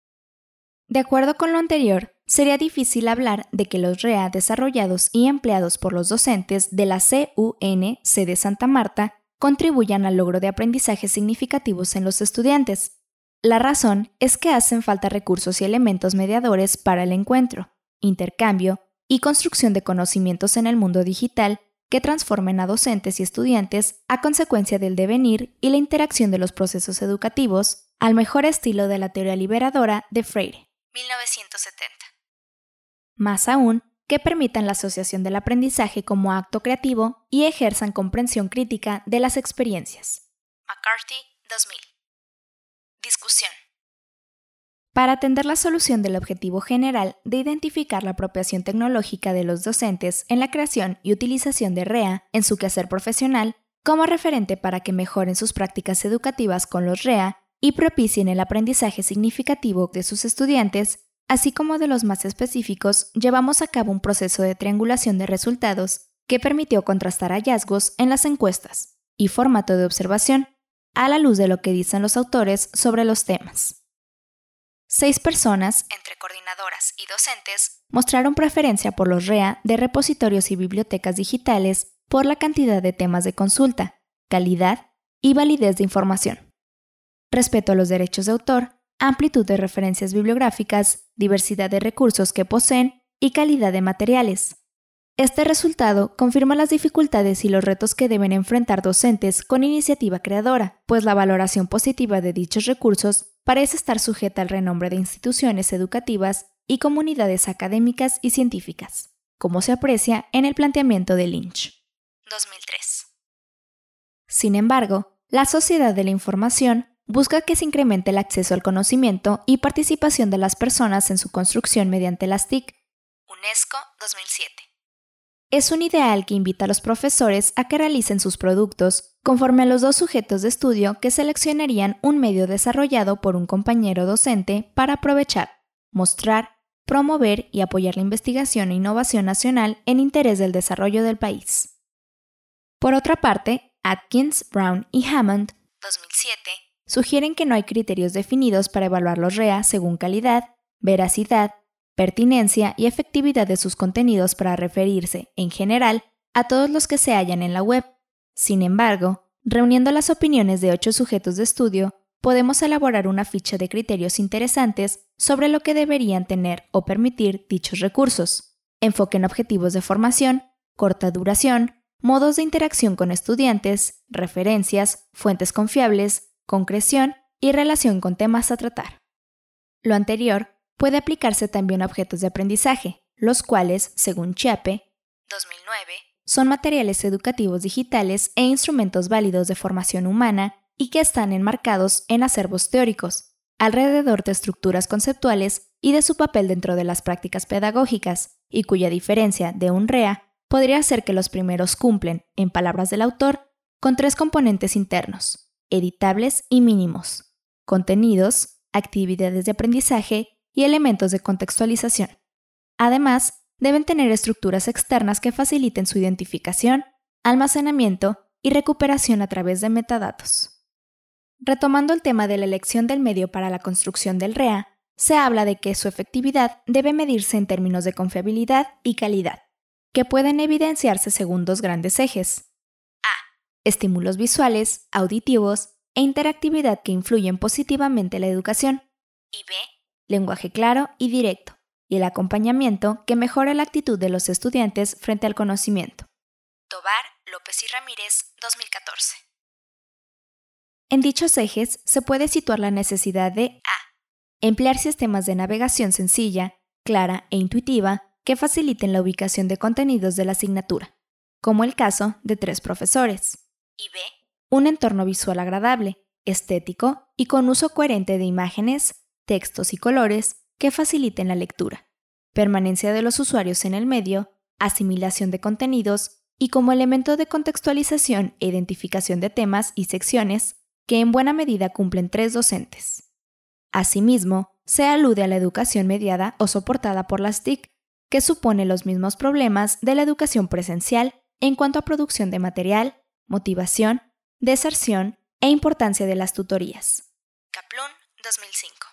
De acuerdo con lo anterior, sería difícil hablar de que los R E A desarrollados y empleados por los docentes de la C U N C de Santa Marta contribuyan al logro de aprendizajes significativos en los estudiantes. La razón es que hacen falta recursos y elementos mediadores para el encuentro, intercambio y construcción de conocimientos en el mundo digital que transformen a docentes y estudiantes a consecuencia del devenir y la interacción de los procesos educativos al mejor estilo de la teoría liberadora de Freire, mil novecientos setenta. Más aún, que permitan la asociación del aprendizaje como acto creativo y ejerzan comprensión crítica de las experiencias. McCarthy, dos mil. Discusión. Para atender la solución del objetivo general de identificar la apropiación tecnológica de los docentes en la creación y utilización de R E A en su quehacer profesional como referente para que mejoren sus prácticas educativas con los R E A y propicien el aprendizaje significativo de sus estudiantes, así como de los más específicos, llevamos a cabo un proceso de triangulación de resultados que permitió contrastar hallazgos en las encuestas y formato de observación a la luz de lo que dicen los autores sobre los temas. Seis personas, entre coordinadoras y docentes, mostraron preferencia por los R E A de repositorios y bibliotecas digitales por la cantidad de temas de consulta, calidad y validez de información. Respeto a los derechos de autor, amplitud de referencias bibliográficas, diversidad de recursos que poseen y calidad de materiales. Este resultado confirma las dificultades y los retos que deben enfrentar docentes con iniciativa creadora, pues la valoración positiva de dichos recursos parece estar sujeta al renombre de instituciones educativas y comunidades académicas y científicas, como se aprecia en el planteamiento de Lynch. dos mil tres. Sin embargo, la sociedad de la información busca que se incremente el acceso al conocimiento y participación de las personas en su construcción mediante las T I C. UNESCO, dos mil siete. Es un ideal que invita a los profesores a que realicen sus productos conforme a los dos sujetos de estudio que seleccionarían un medio desarrollado por un compañero docente para aprovechar, mostrar, promover y apoyar la investigación e innovación nacional en interés del desarrollo del país. Por otra parte, Atkins, Brown y Hammond, dos mil siete, sugieren que no hay criterios definidos para evaluar los R E A según calidad, veracidad, pertinencia y efectividad de sus contenidos para referirse, en general, a todos los que se hallan en la web. Sin embargo, reuniendo las opiniones de ocho sujetos de estudio, podemos elaborar una ficha de criterios interesantes sobre lo que deberían tener o permitir dichos recursos. Enfoque en objetivos de formación, corta duración, modos de interacción con estudiantes, referencias, fuentes confiables, concreción y relación con temas a tratar. Lo anterior puede aplicarse también a objetos de aprendizaje, los cuales, según Chiappe, dos mil nueve, son materiales educativos digitales e instrumentos válidos de formación humana y que están enmarcados en acervos teóricos, alrededor de estructuras conceptuales y de su papel dentro de las prácticas pedagógicas, y cuya diferencia de un R E A podría ser que los primeros cumplen, en palabras del autor, con tres componentes internos, editables y mínimos: contenidos, actividades de aprendizaje y elementos de contextualización. Además, deben tener estructuras externas que faciliten su identificación, almacenamiento y recuperación a través de metadatos. Retomando el tema de la elección del medio para la construcción del R E A, se habla de que su efectividad debe medirse en términos de confiabilidad y calidad, que pueden evidenciarse según dos grandes ejes. A. Estímulos visuales, auditivos e interactividad que influyen positivamente en la educación. Y B. Lenguaje claro y directo, y el acompañamiento que mejora la actitud de los estudiantes frente al conocimiento. Tovar, López y Ramírez, dos mil catorce. En dichos ejes se puede situar la necesidad de A. Emplear sistemas de navegación sencilla, clara e intuitiva que faciliten la ubicación de contenidos de la asignatura, como el caso de tres profesores. Y B. Un entorno visual agradable, estético y con uso coherente de imágenes, textos y colores que faciliten la lectura, permanencia de los usuarios en el medio, asimilación de contenidos y como elemento de contextualización e identificación de temas y secciones que en buena medida cumplen tres docentes. Asimismo, se alude a la educación mediada o soportada por las T I C, que supone los mismos problemas de la educación presencial en cuanto a producción de material, motivación, deserción e importancia de las tutorías. Kaplun, dos mil cinco.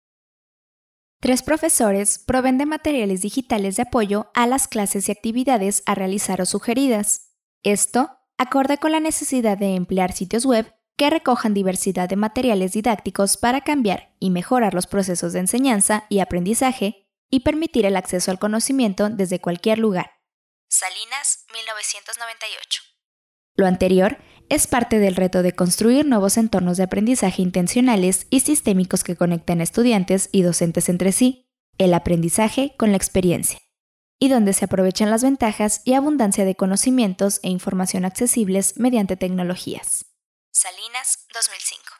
Tres profesores proveen de materiales digitales de apoyo a las clases y actividades a realizar o sugeridas. Esto, acorde con la necesidad de emplear sitios web que recojan diversidad de materiales didácticos para cambiar y mejorar los procesos de enseñanza y aprendizaje y permitir el acceso al conocimiento desde cualquier lugar. Salinas, mil novecientos noventa y ocho. Lo anterior es parte del reto de construir nuevos entornos de aprendizaje intencionales y sistémicos que conecten a estudiantes y docentes entre sí, el aprendizaje con la experiencia, y donde se aprovechan las ventajas y abundancia de conocimientos e información accesibles mediante tecnologías. Salinas, dos mil cinco.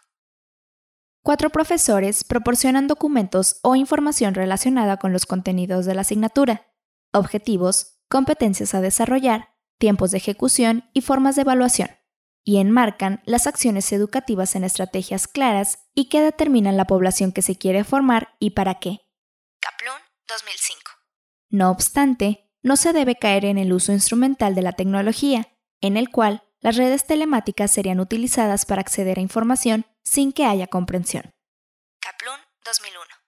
Cuatro profesores proporcionan documentos o información relacionada con los contenidos de la asignatura, objetivos, competencias a desarrollar, tiempos de ejecución y formas de evaluación, y enmarcan las acciones educativas en estrategias claras y que determinan la población que se quiere formar y para qué. Kaplun, dos mil cinco. No obstante, no se debe caer en el uso instrumental de la tecnología, en el cual las redes telemáticas serían utilizadas para acceder a información sin que haya comprensión. Kaplun, dos mil uno.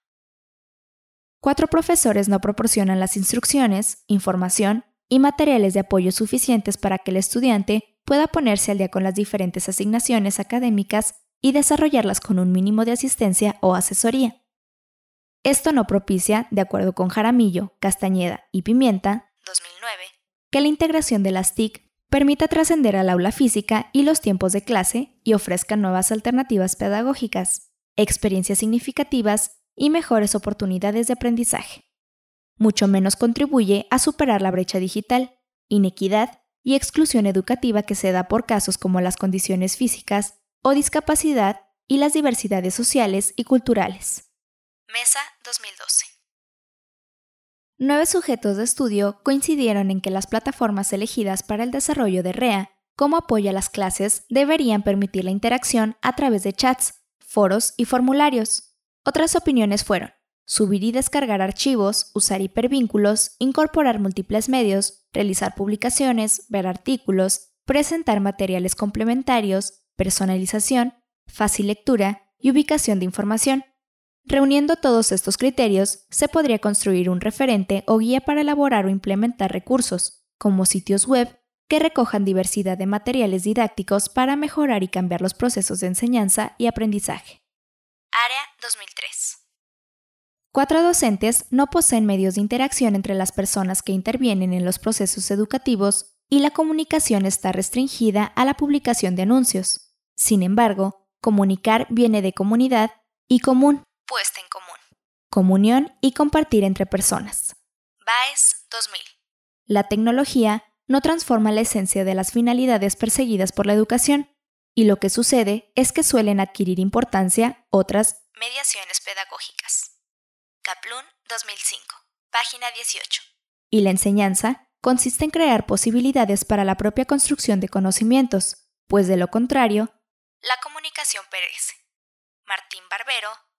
Cuatro profesores no proporcionan las instrucciones, información y materiales de apoyo suficientes para que el estudiante pueda ponerse al día con las diferentes asignaciones académicas y desarrollarlas con un mínimo de asistencia o asesoría. Esto no propicia, de acuerdo con Jaramillo, Castañeda y Pimienta, dos mil nueve, que la integración de las T I C permita trascender al aula física y los tiempos de clase y ofrezca nuevas alternativas pedagógicas, experiencias significativas y mejores oportunidades de aprendizaje. Mucho menos contribuye a superar la brecha digital, inequidad y exclusión educativa que se da por casos como las condiciones físicas o discapacidad y las diversidades sociales y culturales. Mesa, dos mil doce. Nueve sujetos de estudio coincidieron en que las plataformas elegidas para el desarrollo de R E A como apoyo a las clases deberían permitir la interacción a través de chats, foros y formularios. Otras opiniones fueron subir y descargar archivos, usar hipervínculos, incorporar múltiples medios, realizar publicaciones, ver artículos, presentar materiales complementarios, personalización, fácil lectura y ubicación de información. Reuniendo todos estos criterios, se podría construir un referente o guía para elaborar o implementar recursos, como sitios web, que recojan diversidad de materiales didácticos para mejorar y cambiar los procesos de enseñanza y aprendizaje. Área dos mil tres. Cuatro docentes no poseen medios de interacción entre las personas que intervienen en los procesos educativos y la comunicación está restringida a la publicación de anuncios. Sin embargo, comunicar viene de comunidad y común, puesta en común, comunión y compartir entre personas. Baez, dos mil. La tecnología no transforma la esencia de las finalidades perseguidas por la educación, y lo que sucede es que suelen adquirir importancia otras mediaciones pedagógicas. Kaplun, dos mil cinco, página dieciocho. Y la enseñanza consiste en crear posibilidades para la propia construcción de conocimientos, pues de lo contrario, la comunicación perece. Martín Barbero,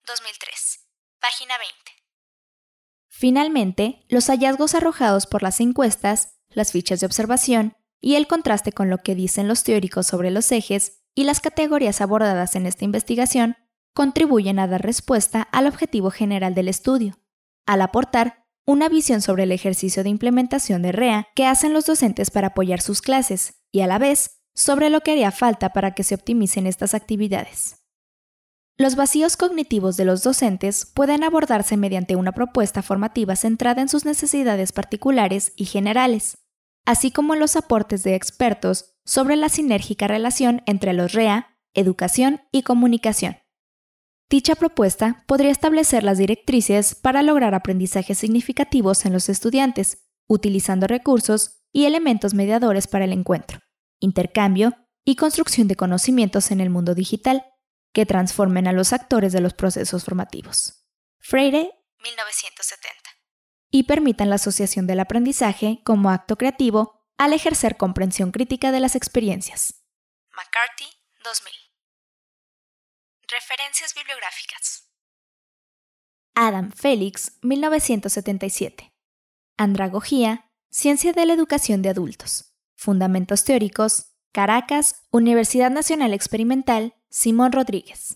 dos mil tres, página veinte. Finalmente, los hallazgos arrojados por las encuestas, las fichas de observación y el contraste con lo que dicen los teóricos sobre los ejes y las categorías abordadas en esta investigación contribuyen a dar respuesta al objetivo general del estudio, al aportar una visión sobre el ejercicio de implementación de R E A que hacen los docentes para apoyar sus clases y a la vez sobre lo que haría falta para que se optimicen estas actividades. Los vacíos cognitivos de los docentes pueden abordarse mediante una propuesta formativa centrada en sus necesidades particulares y generales, así como en los aportes de expertos sobre la sinérgica relación entre los R E A, educación y comunicación. Dicha propuesta podría establecer las directrices para lograr aprendizajes significativos en los estudiantes, utilizando recursos y elementos mediadores para el encuentro, intercambio y construcción de conocimientos en el mundo digital, que transformen a los actores de los procesos formativos. Freire, mil novecientos setenta. Y permitan la asociación del aprendizaje como acto creativo al ejercer comprensión crítica de las experiencias. McCarthy, dos mil. Referencias bibliográficas. Adam Felix, mil novecientos setenta y siete. Andragogía, Ciencia de la Educación de Adultos. Fundamentos Teóricos, Caracas, Universidad Nacional Experimental, Simón Rodríguez.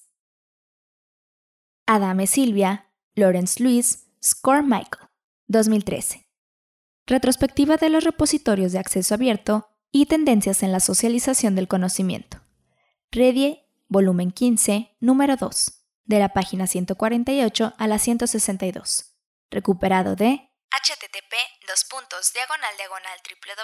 Adame Silvia, Lawrence Lewis, Score Michael, dos mil trece. Retrospectiva de los repositorios de acceso abierto y tendencias en la socialización del conocimiento. Redie, volumen quince, número dos, de la página ciento cuarenta y ocho a la ciento sesenta y dos. Recuperado de http dos puntos diagonal diagonal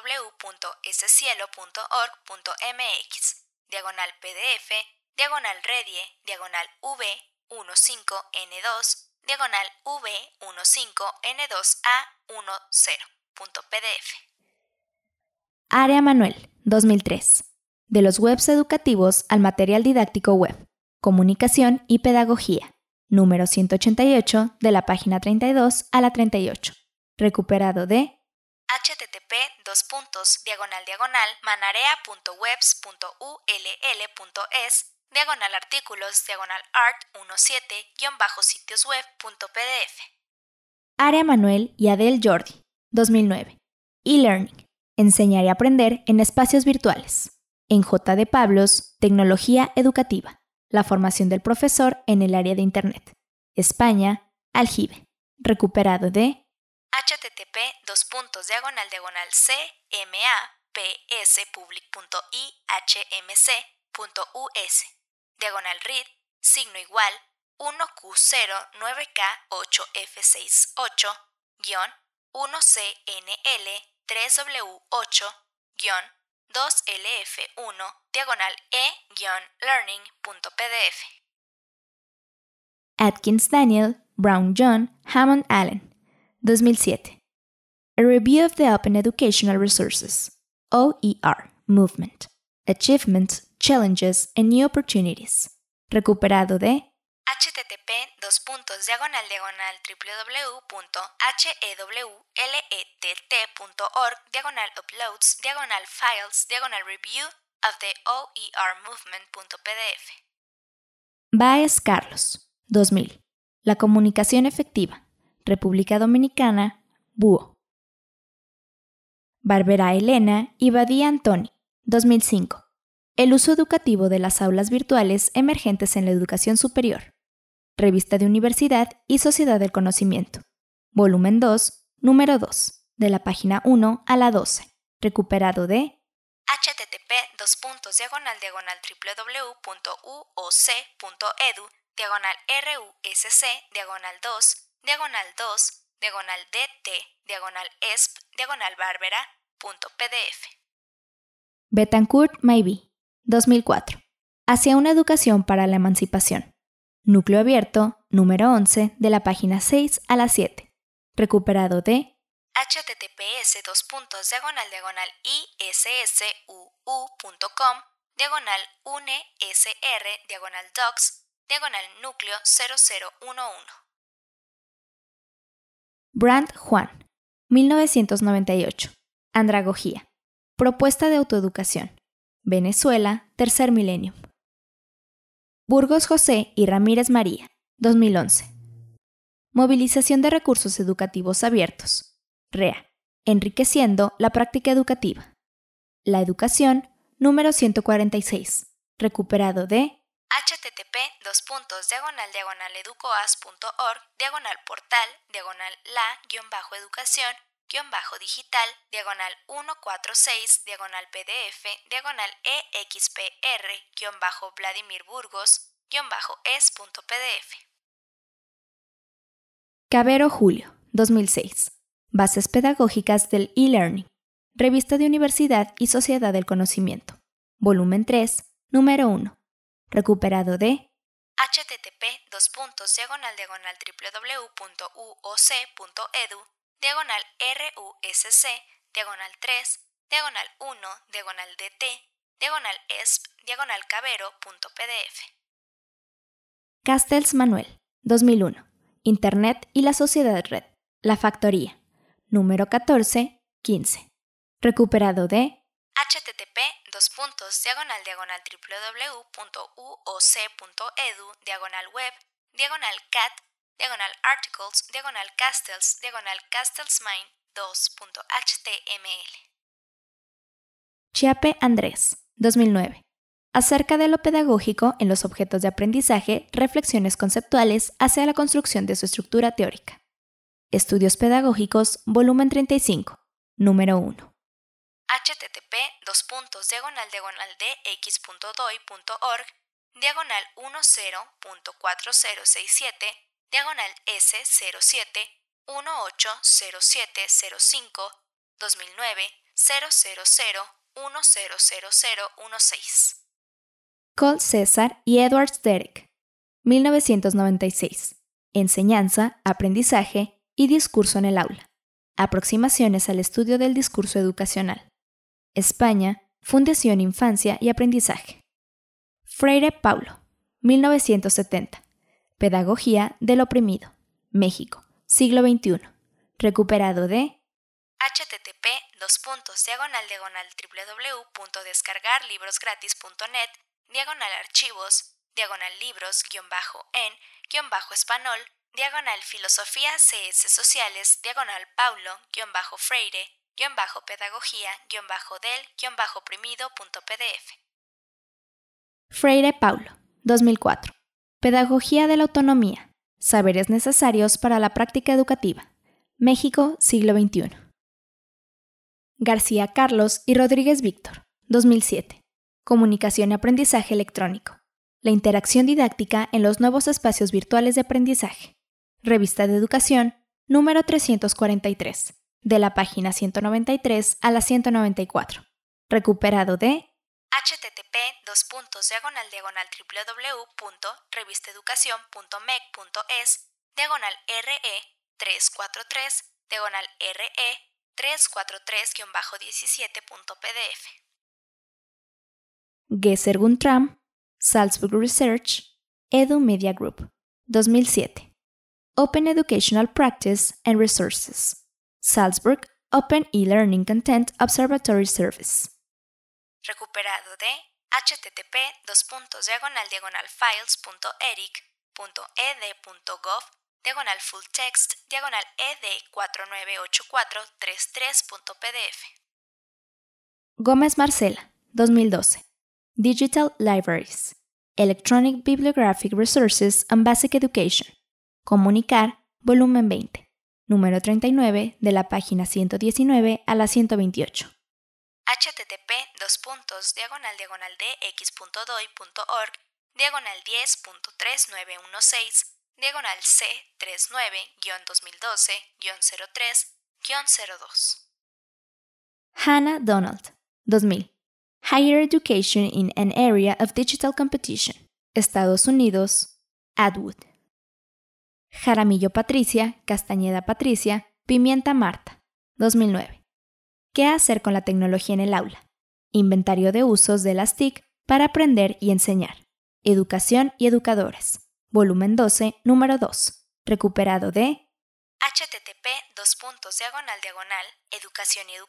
www.escielo.org.mx diagonal pdf diagonal redie diagonal v quince n dos diagonal v quince n dos a diez punto pdf. Área Manuel, dos mil tres. De los webs educativos al material didáctico web, comunicación y pedagogía, número ciento ochenta y ocho, de la página treinta y dos a la treinta y ocho. Recuperado de http dos puntos diagonal diagonal manarea.webs.ull.es diagonal artículos diagonal art diecisiete guión bajo sitios web punto pdf. Área Manuel y Adel Jordi, dos mil nueve. E-Learning. Enseñar y aprender en espacios virtuales. En J. de Pablos, Tecnología Educativa. La formación del profesor en el área de Internet. España, Aljibe. Recuperado de http dos puntos diagonal diagonal cmaps.public.ihmc.us diagonal read signo igual uno Q cero nueve K ocho F sesenta y ocho guión uno C N L tres W ocho guión dos L F uno diagonal e-learning.pdf. Atkins Daniel, Brown John, Hammond Allen, dos mil siete. A Review of the Open Educational Resources, O E R, Movement, Achievements, Challenges and New Opportunities. Recuperado de http dos puntos diagonal diagonal www.hewlett.org diagonal uploads diagonal files diagonal review of the O E R movement.pdf. Baez Carlos, dos mil. La comunicación efectiva. República Dominicana, Búho. Barbera Elena y Badía Antoni, dos mil cinco. El uso educativo de las aulas virtuales emergentes en la educación superior. Revista de Universidad y Sociedad del Conocimiento. Volumen dos, número dos, de la página uno a la doce. Recuperado de http dos puntos diagonal diagonal www.uoc.edu diagonal rusc diagonal dos diagonal dos diagonal dt diagonal esp diagonal barbera punto pdf. Betancourt Maybe, dos mil cuatro. Hacia una educación para la emancipación. Núcleo abierto, número once, de la página seis a la siete. Recuperado de https dos puntos diagonal diagonal issuu.com diagonal unesr diagonal docs diagonal núcleo cero cero uno uno. Brandt Juan, mil novecientos noventa y ocho. Andragogía. Propuesta de autoeducación. Venezuela, tercer milenio. Burgos José y Ramírez María, dos mil once. Movilización de recursos educativos abiertos. R E A. Enriqueciendo la práctica educativa. La educación, número ciento cuarenta y seis. Recuperado de http dos puntos diagonal diagonal educoas punto org diagonal portal diagonal la guión bajo educación guión bajo digital diagonal ciento cuarenta y seis diagonal pdf diagonal expr guión bajo Vladimir Burgos guión bajo es punto pdf. Cabero Julio, dos mil seis. Bases pedagógicas del e-learning. Revista de Universidad y Sociedad del Conocimiento. Volumen tres, número uno. Recuperado de http dos puntos diagonal diagonal www.uoc.edu diagonal rusc diagonal tres diagonal uno diagonal dt diagonal esp diagonal cabero.pdf. Castells Manuel, dos mil uno. Internet y la sociedad red. La factoría. Número catorce, quince. Recuperado de http dos puntos diagonal diagonal www.uoc.edu diagonal web diagonal cat diagonal articles diagonal castells diagonal castellsmine dos.html. Chiappe Andrés, dos mil nueve. Acerca de lo pedagógico en los objetos de aprendizaje, reflexiones conceptuales hacia la construcción de su estructura teórica. Estudios pedagógicos, volumen treinta y cinco, número uno. http dos puntos diagonal diagonal dx.doi.org diagonal diez.4067 diagonal s cero siete uno ocho cero siete cero cinco dos mil nueve cero cero cero uno cero cero cero uno seis. Cole César y Edwards Derek, mil novecientos noventa y seis. Enseñanza, aprendizaje y discurso en el aula. Aproximaciones al estudio del discurso educacional. España, Fundación Infancia y Aprendizaje. Freire Paulo, mil novecientos setenta. Pedagogía del oprimido. México, siglo veintiuno. Recuperado de http dos puntos diagonal diagonal www.descargarlibrosgratis.net diagonal archivos diagonal libros guión bajo en guión bajo español diagonal filosofía cs sociales diagonal paulo guión bajo freire guión bajo pedagogía guión bajo del guión bajo oprimido.pdf. Freire Paulo, dos mil cuatro. Pedagogía de la autonomía. Saberes necesarios para la práctica educativa. México, siglo veintiuno. García Carlos y Rodríguez Víctor, dos mil siete. Comunicación y aprendizaje electrónico. La interacción didáctica en los nuevos espacios virtuales de aprendizaje. Revista de Educación, número trescientos cuarenta y tres, de la página ciento noventa y tres a la ciento noventa y cuatro. Recuperado de http dos puntos diagonal diagonal www.revistaeducación.mec.es diagonal re trescientos cuarenta y tres diagonal re trescientos cuarenta y tres guión diecisiete.pdf. Gesser Guntram, Salzburg Research, Edu Media Group, dos mil siete. Open Educational Practice and Resources. Salzburg Open e-Learning Content Observatory Service. Recuperado de http dos puntos diagonal diagonal files.eric.ed.gov diagonal full text diagonal ed cuatro nueve ocho cuatro tres tres.pdf. Gómez Marcela, dos mil doce. Digital Libraries. Electronic Bibliographic Resources and Basic Education. Comunicar, volumen veinte, número treinta y nueve, de la página ciento diecinueve a la ciento veintiocho. http dos puntos diagonal diagonal dx.doi.org diagonal diez punto tres nueve uno seis diagonal c treinta y nueve guión dos mil doce guión cero tres guión cero dos. Hannah Donald, dos mil. Higher Education in an Area of Digital Competition. Estados Unidos, Atwood. Jaramillo Patricia, Castañeda Patricia, Pimienta Marta, dos mil nueve. ¿Qué hacer con la tecnología en el aula? Inventario de usos de las T I C para aprender y enseñar. Educación y educadores. Volumen doce, número dos. Recuperado de http dos puntos diagonal diagonal educación y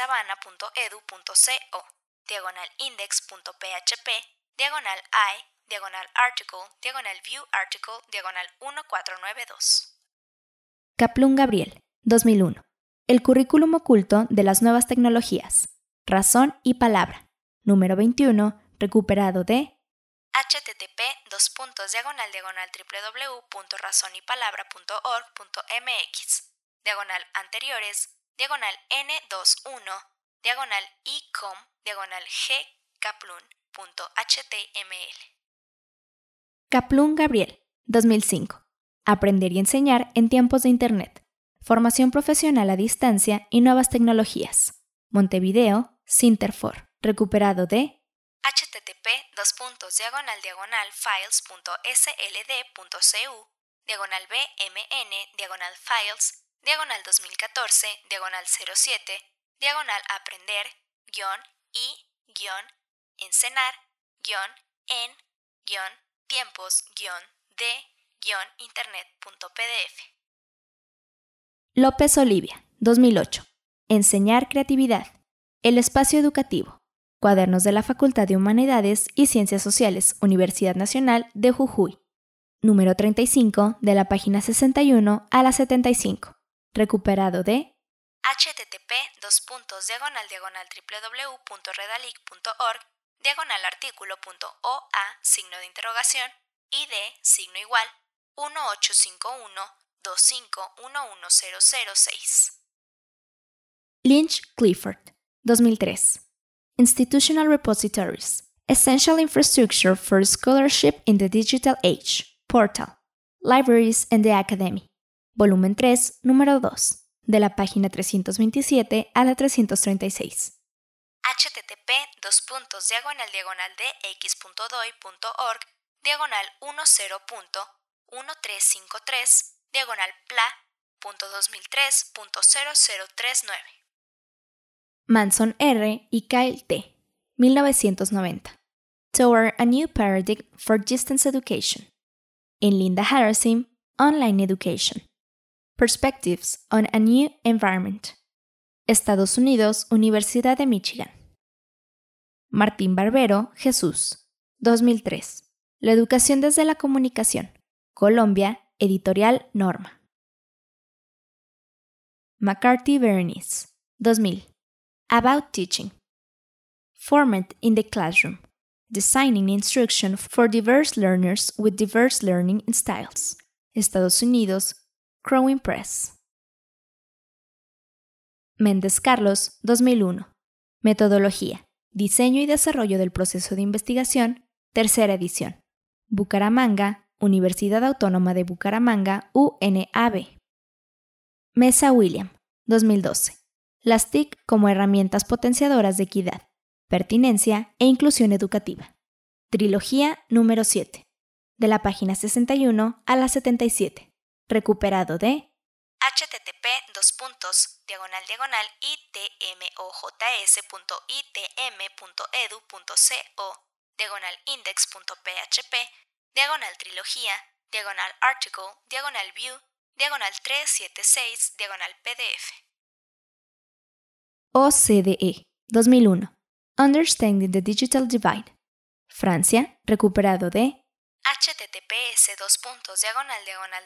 educadores.unisabana.edu.co diagonal index.php diagonal i diagonal article, diagonal view article, diagonal uno cuatro nueve dos. Kaplun Gabriel, dos mil uno. El currículum oculto de las nuevas tecnologías. Razón y palabra. Número veintiuno, recuperado de http dos puntos diagonal diagonal www.razonypalabra.org.mx diagonal anteriores diagonal n veintiuno diagonal icom diagonal gkaplun.html. Kaplun Gabriel, dos mil cinco. Aprender y enseñar en tiempos de Internet. Formación profesional a distancia y nuevas tecnologías. Montevideo, Sinterfor. Recuperado de http dos puntos diagonal diagonal files.sld.cu diagonal bmn diagonal files diagonal dos mil catorce diagonal cero siete diagonal aprender guión y guión enseñar guión en guión tiempos guión de guión internet.pdf. López Olivia, dos mil ocho. Enseñar creatividad. El espacio educativo. Cuadernos de la Facultad de Humanidades y Ciencias Sociales, Universidad Nacional de Jujuy. Número treinta y cinco, de la página sesenta y uno a la setenta y cinco. Recuperado de http dos puntos diagonal diagonal www.redalic.org diagonal artículo.oa signo de interrogación id signo igual uno ocho cinco uno dos cinco uno uno cero cero seis. Lynch Clifford, dos mil tres. Institutional Repositories. Essential Infrastructure for Scholarship in the Digital Age. Portal. Libraries and the Academy. Volumen tres, número dos. De la página trescientos veintisiete a la trescientos treinta y seis. http dos puntos diagonal diagonal dx.doi.org diagonal diez.1353 diagonal pla.dos mil tres.cero cero tres nueve. Manson R. y Kyle T. mil novecientos noventa. Toward a New Paradigm for Distance Education. En Linda Harrison, Online Education. Perspectives on a New Environment. Estados Unidos, Universidad de Michigan. Martín Barbero, Jesús. dos mil tres. La educación desde la comunicación. Colombia, Editorial Norma. McCarthy Berenice. dos mil. About Teaching. Format in the Classroom. Designing Instruction for Diverse Learners with Diverse Learning Styles. Estados Unidos, Crowing Press. Méndez Carlos, dos mil uno. Metodología, Diseño y Desarrollo del Proceso de Investigación, tercera edición. Bucaramanga, Universidad Autónoma de Bucaramanga, U N A B. Mesa William, dos mil doce. Las T I C como herramientas potenciadoras de equidad, pertinencia e inclusión educativa. Trilogía número siete. De la página sesenta y uno a la setenta y siete. Recuperado de http dos puntos diagonal diagonal itmojs.itm.edu.co diagonal index.php diagonal trilogía diagonal article diagonal view diagonal trescientos setenta y seis diagonal pdf. O C D E, dos mil uno. Understanding the Digital Divide. Francia, recuperado de https dos puntos diagonal diagonal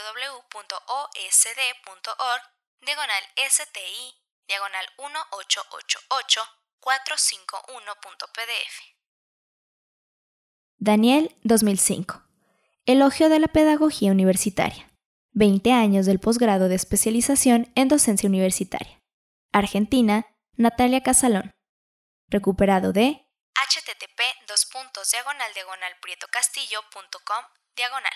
www.osd.org diagonal sti diagonal uno ocho ocho ocho cuatro cinco uno.pdf. Daniel, dos mil cinco. Elogio de la pedagogía universitaria. veinte años del posgrado de especialización en docencia universitaria. Argentina, Natalia Casalón. Recuperado de http dos puntos diagonal diagonal prietocastillo.com diagonal.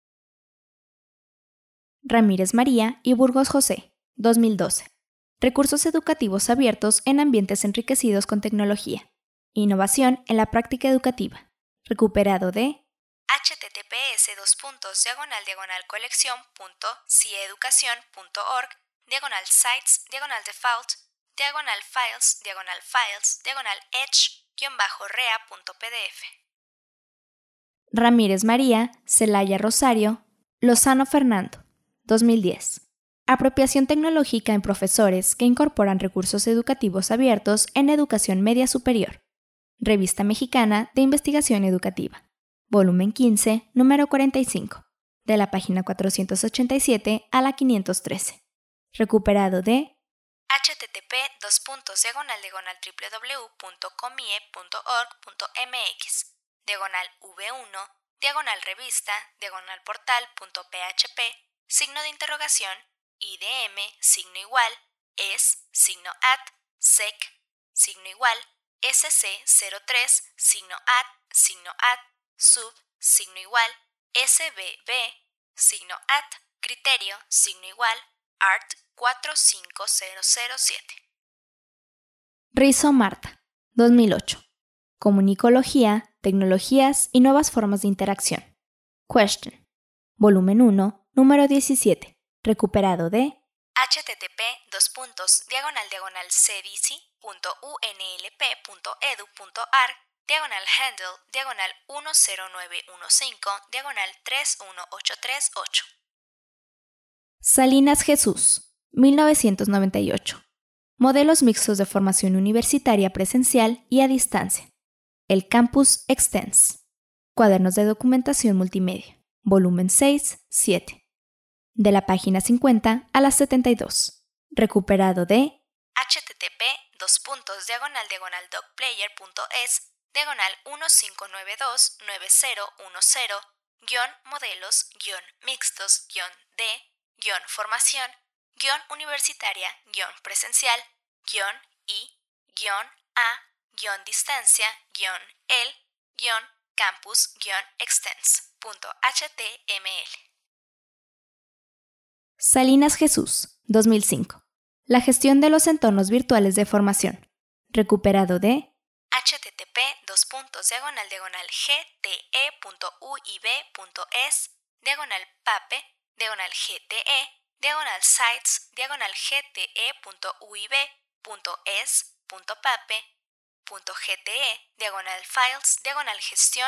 Ramírez María y Burgos José, dos mil doce. Recursos educativos abiertos en ambientes enriquecidos con tecnología. Innovación en la práctica educativa. Recuperado de https dos puntos diagonal diagonal colección.cieducación.org diagonal sites diagonal default diagonal files diagonal files diagonal edge-rea.pdf. Ramírez María, Celaya Rosario, Lozano Fernando, dos mil diez. Apropiación tecnológica en profesores que incorporan recursos educativos abiertos en educación media superior. Revista Mexicana de Investigación Educativa. volumen quince, número cuarenta y cinco, de la página cuatrocientos ochenta y siete a la quinientos trece. Recuperado de http dos puntos diagonal diagonal www.comie.org.mx diagonal v1 diagonal revista diagonal portal.php signo de interrogación idm signo igual es signo at sec signo igual sc cero tres signo at signo at sub signo igual sbb signo at criterio signo igual art cuatro cinco cero cero siete. Rizzo, Marta, dos mil ocho. Comunicología, tecnologías y nuevas formas de interacción. Question. Volumen uno, número diecisiete. Recuperado de http dos puntos diagonal diagonal cdc.unlp.edu.ar diagonal handle diagonal uno cero nueve uno cinco diagonal tres uno ocho tres ocho. Salinas Jesús, mil novecientos noventa y ocho. Modelos mixtos de formación universitaria presencial y a distancia. El Campus Extens. Cuadernos de documentación multimedia. Volumen seis, siete. De la página cincuenta a la setenta y dos. Recuperado de http dos puntos diagonal diagonal docplayer.es diagonal uno cinco nueve dos nueve cero uno cero guión modelos guión mixtos guión de guión formación, guión universitaria, guión presencial, guión y, guión a, guión distancia, guión el, guión campus, guión extens, punto html. Salinas Jesús, dos mil cinco. La gestión de los entornos virtuales de formación. Recuperado de http dos puntos diagonal diagonal gte.uib.es diagonal pape diagonal gte, diagonal sites, diagonal gte.uib.es.pape.gte, diagonal files, diagonal gestión,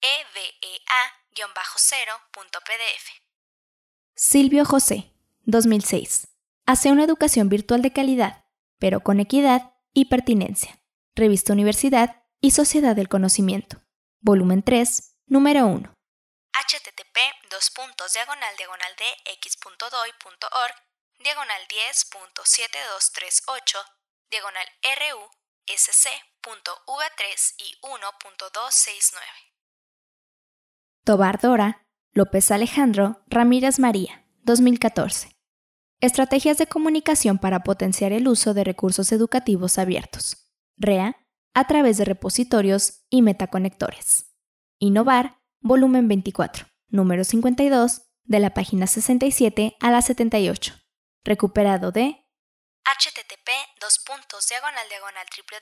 eva-cero.pdf. Silvio José, dos mil seis. Hacia una educación virtual de calidad, pero con equidad y pertinencia. Revista Universidad y Sociedad del Conocimiento. Volumen tres, número uno. http dos puntos diagonal diagonal dx.doi.org diagonal diez punto siete dos tres ocho diagonal rusc.v tres y uno punto dos seis nueve. Tobar Dora, López Alejandro, Ramírez María, dos mil catorce. Estrategias de comunicación para potenciar el uso de recursos educativos abiertos. R E A, a través de repositorios y metaconectores. Innovar, volumen veinticuatro, número cincuenta y dos, de la página sesenta y siete a la setenta y ocho. Recuperado de http dos puntos diagonal diagonal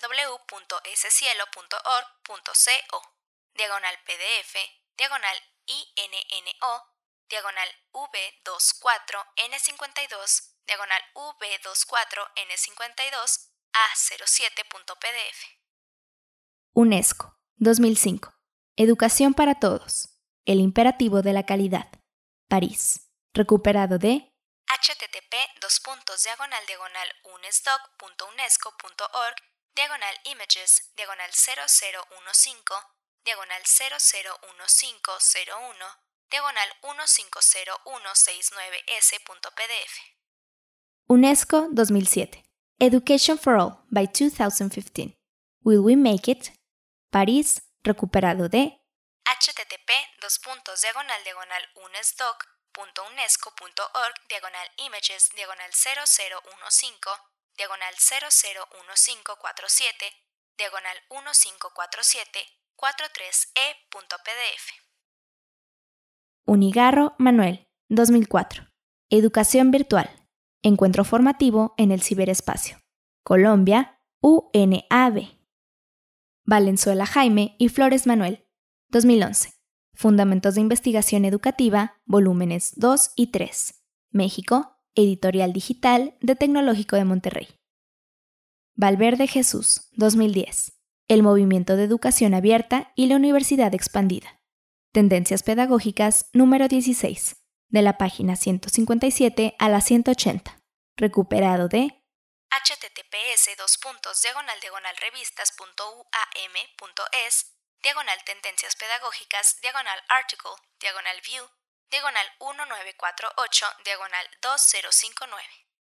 www.escielo.org.co diagonal pdf diagonal inno diagonal v veinticuatro n cincuenta y dos diagonal v veinticuatro n cincuenta y dos a cero siete.pdf. UNESCO, dos mil cinco. Educación para todos. El imperativo de la calidad. París. Recuperado de http dos puntos diagonal diagonal unesdoc.unesco.org diagonal images diagonal cero cero uno cinco diagonal cero cero uno cinco cero uno diagonal uno cinco cero uno seis nueve s.pdf. UNESCO dos mil siete. Education for All by dos mil quince. Will we make it? París. Recuperado de http dos puntos diagonal diagonal unesdoc.unesco.org diagonal images diagonal cero cero uno cinco diagonal cero cero uno cinco cuatro siete diagonal uno cinco cuatro siete cuatro tres e.pdf. Unigarro, Manuel, dos mil cuatro. Educación virtual. Encuentro formativo en el ciberespacio. Colombia, U N A B. Valenzuela Jaime y Flores Manuel, dos mil once. Fundamentos de Investigación Educativa, volúmenes dos y tres. México, Editorial Digital de Tecnológico de Monterrey. Valverde Jesús, dos mil diez. El movimiento de educación abierta y la universidad expandida. Tendencias pedagógicas, número dieciséis, de la página ciento cincuenta y siete a la ciento ochenta. Recuperado de https dos puntos diagonal diagonal revistas.uam.es diagonal tendencias pedagógicas, diagonal article, diagonal view, diagonal mil novecientos cuarenta y ocho, diagonal dos mil cincuenta y nueve.